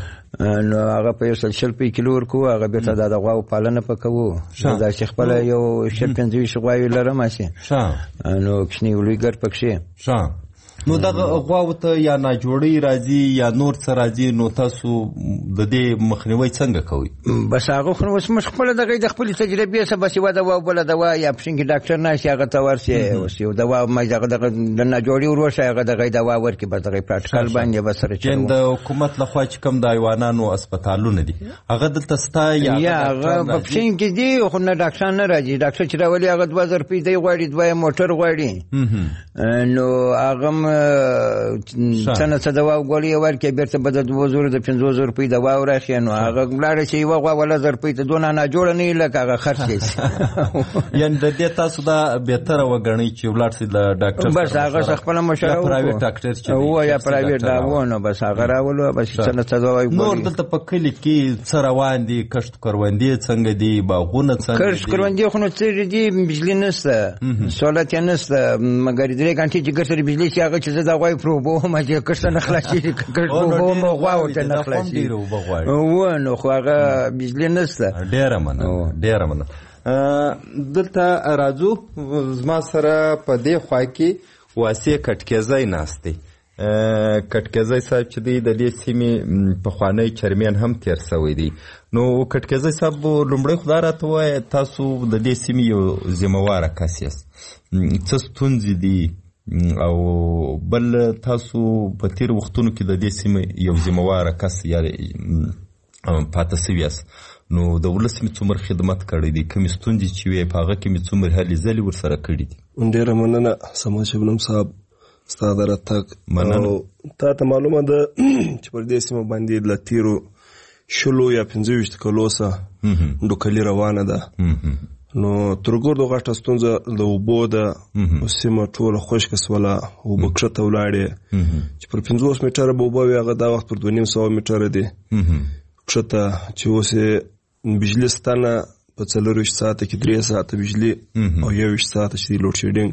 Speaker 6: نو هغه په یو سل شل په کیلو ورکوو. هغه بیرته د غواو پالنه پکوو. دا چې خپله یو شل پنځه ویشت غواوې لرم هسې نو کوچني ولوی ګر پکښې.
Speaker 18: نو دغه غواو ته یا ناجوړی راځي یا نور څه راځي نو تاسو د دې مخنیوي څنګه کوئ؟
Speaker 6: بس هغه خو اوس موږ خپله دغه د خپلې تجربې څخه بس یوه دوا او بله دوا یا پښین کې ډاکټر ناشي هغه ته ورسې اوس یو دوا دغه دغه د ناجوړي وروشه هغه دغه دوا ورکړي بس دغه پراټیکل باندې بس سره
Speaker 18: چلوو. د حکومت لخوا چې کوم د حیوانانو اسپتالونه دي هغه دلته ستا
Speaker 6: یا هغه په پښین کې دي خو نه ډاکټر نه راځي. ډاکټر چې راولي هغه دوه زره روپۍ دی غواړي دوه موټر غواړي نو هغه څه نه څه دوا وګوري ورکړي بیرته به د دوه زرو د پنځو زرو روپۍ دوا ورخي نو هغه لاړه چې یوه غوا وله زر روپۍ ته دونه ناجوړه نه وي لکه هغه خرڅ شي.
Speaker 18: یعنې د دې تاسو دا بهتره وګڼئ چې ولاړ شئ د ډاکټر
Speaker 6: بس هغه خپله مشوره
Speaker 18: وکړو. پرایویټ ډاکټر چې
Speaker 6: و یا پرایویټ دا و نو بس هغه راولو بس څه نه څه دوا وګوري.
Speaker 18: نور دلته په کلي کې څه روان دي؟ کښت کروندې څنګه دي؟ باغونه څنګه دي؟
Speaker 6: کښت کروندې خو نو څه دي بجلي نشته سهولت یې نشته مګر درې ګنټې چې ګټه بجلي شي هغه چې زه د غوی پروبو هم چې کښت نه خلاصېږي کښت پروبو هم غواو ته نه خلاصېږي و نو خو هغه بجلي نشته.
Speaker 18: ډېره مننه ډېره مننه. دلته راځو زما سره په دې خوا کې واسع کټکېزی ناست دی. کټکېزی صاحب چې دی د دې سیمې پخوانی چرمین هم تیر سوی دی. نو کټکېزی صاحب لومړی خو دا راته ووایه تاسو د دې سیمې یو ذمهواره کس یاست. څه ستونزې دي او بل تاسو په تیر وختونو کې د دې سیمې یو ذمهواره کس یا پاته سوي یاست نو د ولس مې څومره خدمت کړی دی؟ کومې ستونزې چې وې په هغه کې مې څومره هلې ځلې ورسره کړي دي؟
Speaker 7: ډېره مننه صمد شبنم صاحب ستا د راتګ.
Speaker 18: مننه.
Speaker 7: تا ته معلومه ده چې پر دې سیمه باندې له تیرو شلو یا پنځه ویشت کلو څخه ډوکلي روانه ده. نو ترګردو غټه ستونزه د اوبو ده. سیمه ټوله خشکه سوله اوبه کښته ولاړې چې پر پنځوس میټره به اوبه وي هغه دا وخت پر دوه نیم سوه میټره دي کښته چې اوس یې بجلي سته نه په څلور ویشت ساعته کې درې ساعته بجلي او یو ویشت ساعته چې دی لوډ شیډینګ.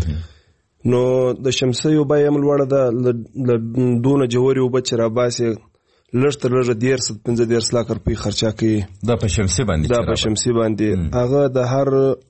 Speaker 7: نو د شمسیو بیه هم لوړه ده له دونه جواري اوبه چې راباسې لږ تر لږه دېرس پنځه دېرس لاکه روپۍ خرچه کوي.
Speaker 18: دا په شمسي باندې
Speaker 7: دا په شمسي باندې هغه د هر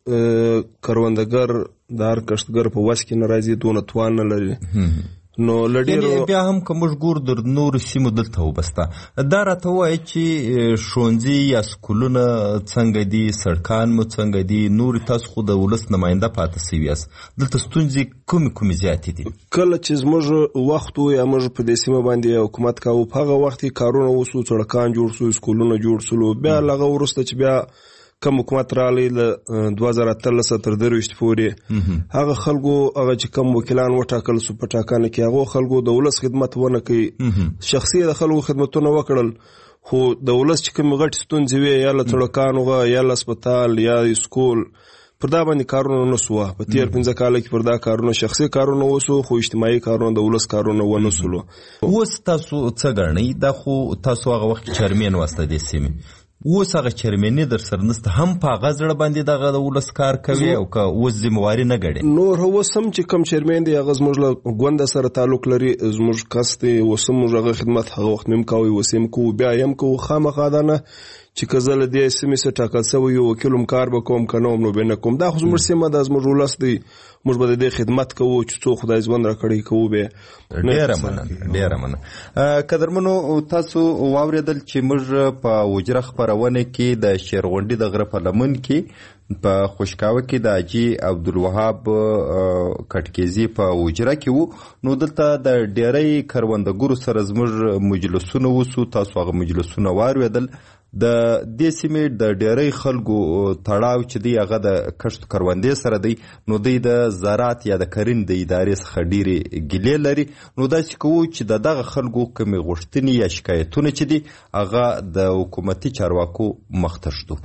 Speaker 7: کروندګر د هر کښتګر په وس کې نه راځي دونه توان نه لري. نو لډیرو
Speaker 18: بیا هم که موږ ګور در نورو سیمو دلته وبسته دا راته ووایي چې ښوونځي یا سکولونه څنګه دي سړکان مو څنګه دي نور تاسو خو د ولس نماینده پاته سوي یاست دلته ستونزې کومې کومې زیاتې دي؟
Speaker 7: کله چې زموږ وخت و یا موږ په دې سیمه باندې حکومت کاوه په هغه وخت کې کارونه وسو سړکان جوړ سو سکولونه جوړ سلو بیا لغه وروسته چې بیا کم حکومت رالی له دوه زره اتلس تر درویشت پورې هغه خلکو هغه چې کم وکیلان وټاکل سو په ټاکنه کې هغه خلکو د ولس خدمت ونه کوي شخصي د خلکو خدمتونه وکړل خو د ولس چې کوم غټ ستونزې وي یا له سړکانو یا له هسپتال یا سکول پر دا باندې کارونه نه سوه. په تیر پنځه کاله کې پر دا کارونه شخصي کارونه وسو خو اجتماعي کارونه د ولس کارونه ونه سولو.
Speaker 18: اوس تاسو څه ګڼئ؟ دا خو تاسو هغه وخت چیرمین واسطه دې سیمې، اوس هغه چیرمني در سره نسته، هم په هغه زړه باندې دغه د ولس کار کوي او که اوس ذمهواري نه ګڼي؟
Speaker 7: نور اوس هم چې کوم چیرمین دی هغه زموږ له ګونده سره تعلق لري، زموږ کس دی، اوس هم موږ هغه خدمت هغه وخت مې هم کوی، اوس هم کوو، بیا یې هم کوو. خامخا دا نه چې که زه له دې سیمې څخه ټاکل سوی یو وکیل هم کار به کوم که نه هم نو بیا نه کوم. دا خو زموږ سیمه ده، زموږ ولس دی، موږ به د دې خدمت کوو چې څو خدای ژوند راکړی کوو. بیا
Speaker 18: ډېره مننه ډېره مننه. قدرمنو تاسو واورېدل چې موږ په وجره خپرونه کې د شیرغونډي د غره په لمن کې په خوشکاوه کې د حاجي عبدالوهاب کټکیزي په وجره کې وو. نو دلته د ډېری کروندګرو سره زموږ مجلسونه وسو، تاسو هغه مجلسونه واورېدل. د دې سیمې د ډېری خلکو تړاو چې دی هغه د کښت کروندې سره دی، نو دوی د زراعت یا د کرنې د ادارې څخه ډېرې ګیلې لري. نو داسې کوو چې د دغه خلکو کومې غوښتنې یا شکایتونه چې دي هغه د حکومتي چارواکو مخته شدو.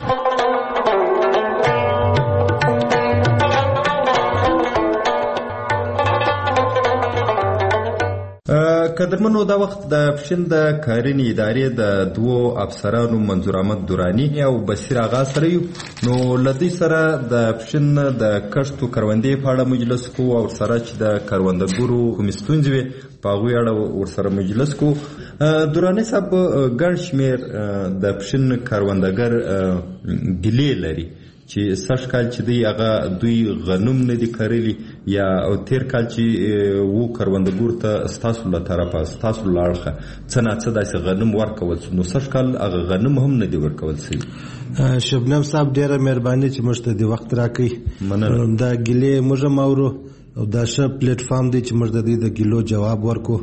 Speaker 18: قدرمنو دا وخت د پښین د کرنې ادارې د دوو افسرانو منظور احمد دورانی او بصیر آغا سره یو. نو له دوی سره د پښین د کښتو کروندې په اړه مجلس کوو او ورسره چې د کروندګرو کومې ستونزې وې په هغوی اړه ورسره مجلس کوو. دورانی صاحب ګڼ شمېر د پښین کروندګر ګیلې لري چې سږ کال چې دی هغه دوی غنم نه دي کرلی، یا او تیر کال چې وو کروندګرو ته ستاسو له طرفه ستاسو له اړخه څه ناڅه داسې غنم ورکول سو، نو سږ کال هغه غنم هم نه دي ورکول سوي.
Speaker 5: شبنم صاحب ډېره مهرباني چې موږ ته د وخت راکوي. دا ګیلې موږ هم اورو او دا ښه پلیټفارم دی چې موږ د دې د ګیلو جواب ورکو.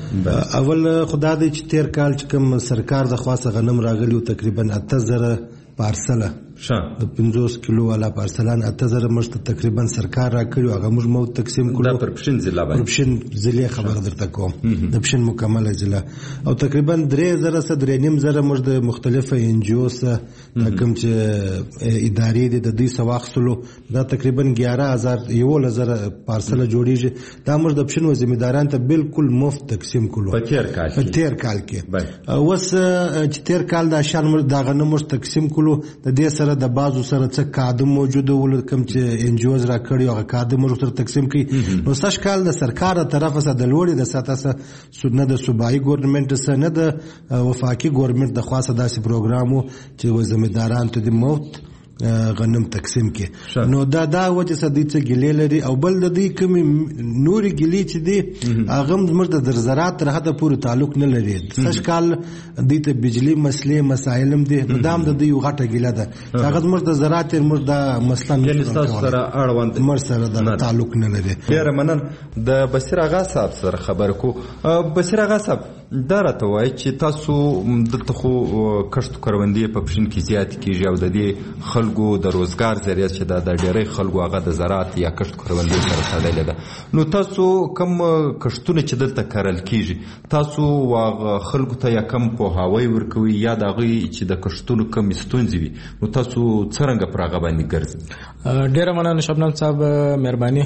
Speaker 5: اول خدا دی چې تیر کال چې کوم سرکار د خواصه غنم راغلی تقریبا اته زره پارسله د پنځوس کیلو والا پارسلان اته زره موږ ته تقریبا سرکار راکړي، هغه موږ مو تقسیم کړو.
Speaker 18: دا پر پښین ضلع باندې،
Speaker 5: پر پښین ضلع خبر درته کوم، د پښین مکمله ضلع. او تقریبا درې زره سره درې نیم زره موږ د مختلفه ان جی او سره کوم چې ادارې دي د دوی څخه واخیستلو. دا تقریبا یازده هزار یولس زره پارسله جوړیږي. دا موږ د پښین وزمیداران ته بالکل مفت تقسیم کړو
Speaker 18: په تیر کال
Speaker 5: په تیر کال کې. اوس چې تیر کال دا شان دا غنم موږ تقسیم کړو، د دې سره د بازو سره څه کادم موجود ول کوم چې ان جی اوز را کړی هغه کادم موږ سره تقسیم کړي. نو سږ کال د سرکار تر طرفه سره د لوړې د ساته سره نه د صوبایي ګورنمنت سره نه د وفاقي ګورنمنت د خاصه داسې پروګرامو چې وزمیداران ته د موت غنم تقسیم کې. نو دا دا وجه څه دي چې ګیلې لري. او بل د دې کومې نورې ګیلې چې دي هغه زموږ د زراعت تر حده پورې تعلق نه لري. سږ کال دې ته بجلي مسلې مسایل هم دي، دا هم د دې یو غټه ګیله ده. هغه زموږ د زراعت زموږ د مثلا
Speaker 18: سره اړوند
Speaker 5: مر سره د تعلق نه لري.
Speaker 18: ډېره مننه. د بصیر آغا صاحب سره خبرې کوو. بصیر آغا صاحب دا راته وایي چې تاسو دلته خو کښت کروندې په پښین کې زیات کېږي او د دې خلکو د روزګار ذریعه چې دا د ډېری خلکو هغه د زراعت یا کښت کروندې سره تړلې ده. نو تاسو کوم کښتونه چې دلته کرل کېږي تاسو هغه خلکو ته یا کم پوهاوی ورکوي یا د هغوی چې د کښتونو کمې ستونزې وي، نو تاسو څرنګه پر هغه باندې ګرځئ؟
Speaker 8: ډېره مننه شبنم صاحب، مهرباني.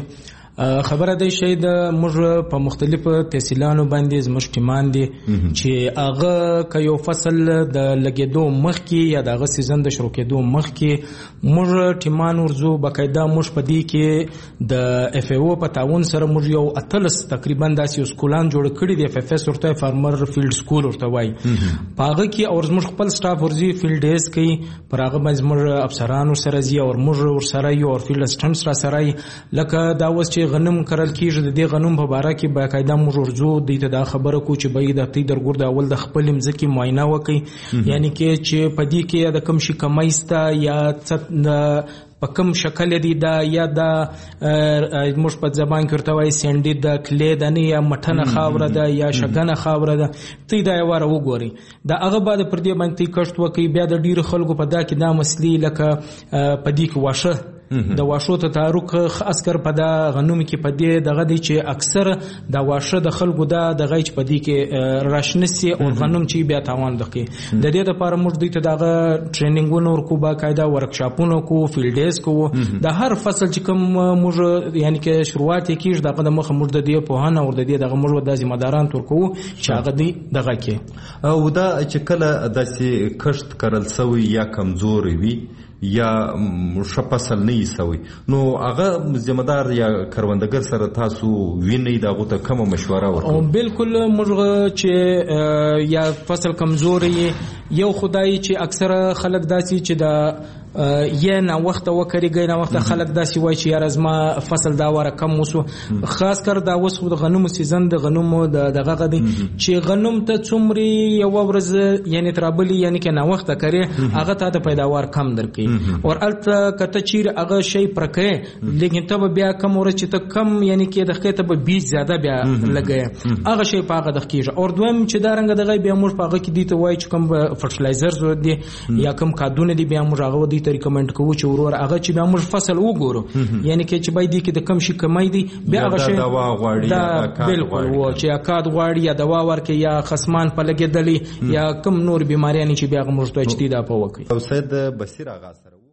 Speaker 8: خبره دی شي د موږ په مختلفو تحصیلانو باندې زموږ ټیمان دي چې هغه که یو فصل د لګېدو مخکې یا د هغه سیزن د شروع کېدو مخکې موږ ټیمان ورځو باقاعده موږ په دې کې د اف او په تعاون سره موږ یو اتلس تقریبا داسې یو سکولان جوړ کړي دي. اف اف اس ورته فارمر فیلډ سکول ورته وایي. په هغه کې او زموږ خپل سټاف ورځي فیلډ ډیز کوي، پر هغه باندې زموږ افسران ورسره ځي او موږ ورسره یو او فیلډ اسسټنټس را سره لکه دا اوس چې غنم کرل کیږي د دې غنم په باره کې باقاعده موږ ورځو دوی ته دا خبره کو چې باید د دې درګور د اول د خپل مځکې معاینه وکړي، یعنی کې چې په دې کې د کم شي کمایسته یا په کم شکل دی دا یا دا موږ په زبان کې ورته وایي سینډي د کلې ده نه یا مټنه خاوره ده یا شګنه خاوره ده. تی دا یې واره وګورئ دا هغه بعد پر دې باندې کښت وکړي. بیا د ډېرو خلکو په دا کې دا مسلې لکه په دې کې واښه د واښو تدارک خاص کر په دا غنوم کې په دې دغه دی چې اکثر د واښه د خلکو دا دغه چې په دې کې راشنسي او غنوم چې بیا تاوان دکې د دې لپاره موږ دوی ته دغه ټریننګونه ورکو با قاعده ورکشاپونه کو فیلډ ډیز کو د هر فصل چې کوم موږ یعنی کې شروعات کیږي دغه د مخ موږ د دې په هانه ور د دې دغه موږ د ذمہ داران تورکو چې هغه دی دغه کې
Speaker 18: او دا چې کله داسې کښت کرل سوی یا کمزوري وي یا شپسل نه یسوي نو هغه ذمہ دار یا کروندګر سره تاسو ویني دغه ته کوم مشوره ورکوي؟
Speaker 8: او بالکل موږ چې یا فصل کمزوري یو خدای چې اکثر خلک داسي چې د یا نه وخت وکړي نه وخت خلک داسي وای چې یار ازما فصل دا وره کم وسو خاص کر دا وسو د غنمو سیزن د غنمو د دغه غدي چې غنم ته څومري یو ورځ یعنی ترابلی یعنی کې نه وخت کړي هغه ته د پیداوار کم درکې او الته کته چیر هغه شی پرکې لیکن ته بیا کم ورځ چې ته کم یعنی کې د خېته به بیس زیاده بیا لګي هغه شی په هغه د کېږي او دویم چې دا رنګ دغه بیا موږ په هغه کې دي ته وای چې کوم فرټیلایزرز دي یا کوم کادونه دي بیا موږ هغه ته ریکمند کوو چې ورور هغه چې بیا موږ فصل وګورو یعنی کې چې باید کې د کم شي کمای دي بیا هغه شی
Speaker 18: دوا غواړي
Speaker 8: دا بالکل و چې اکاد غواړي یا دوا ورکې یا خصمان په لګېدلې یا کم نور بیماریاں چې بیا موږ ته اجتیدا په وکړي.
Speaker 18: او سید بصیر آغا سره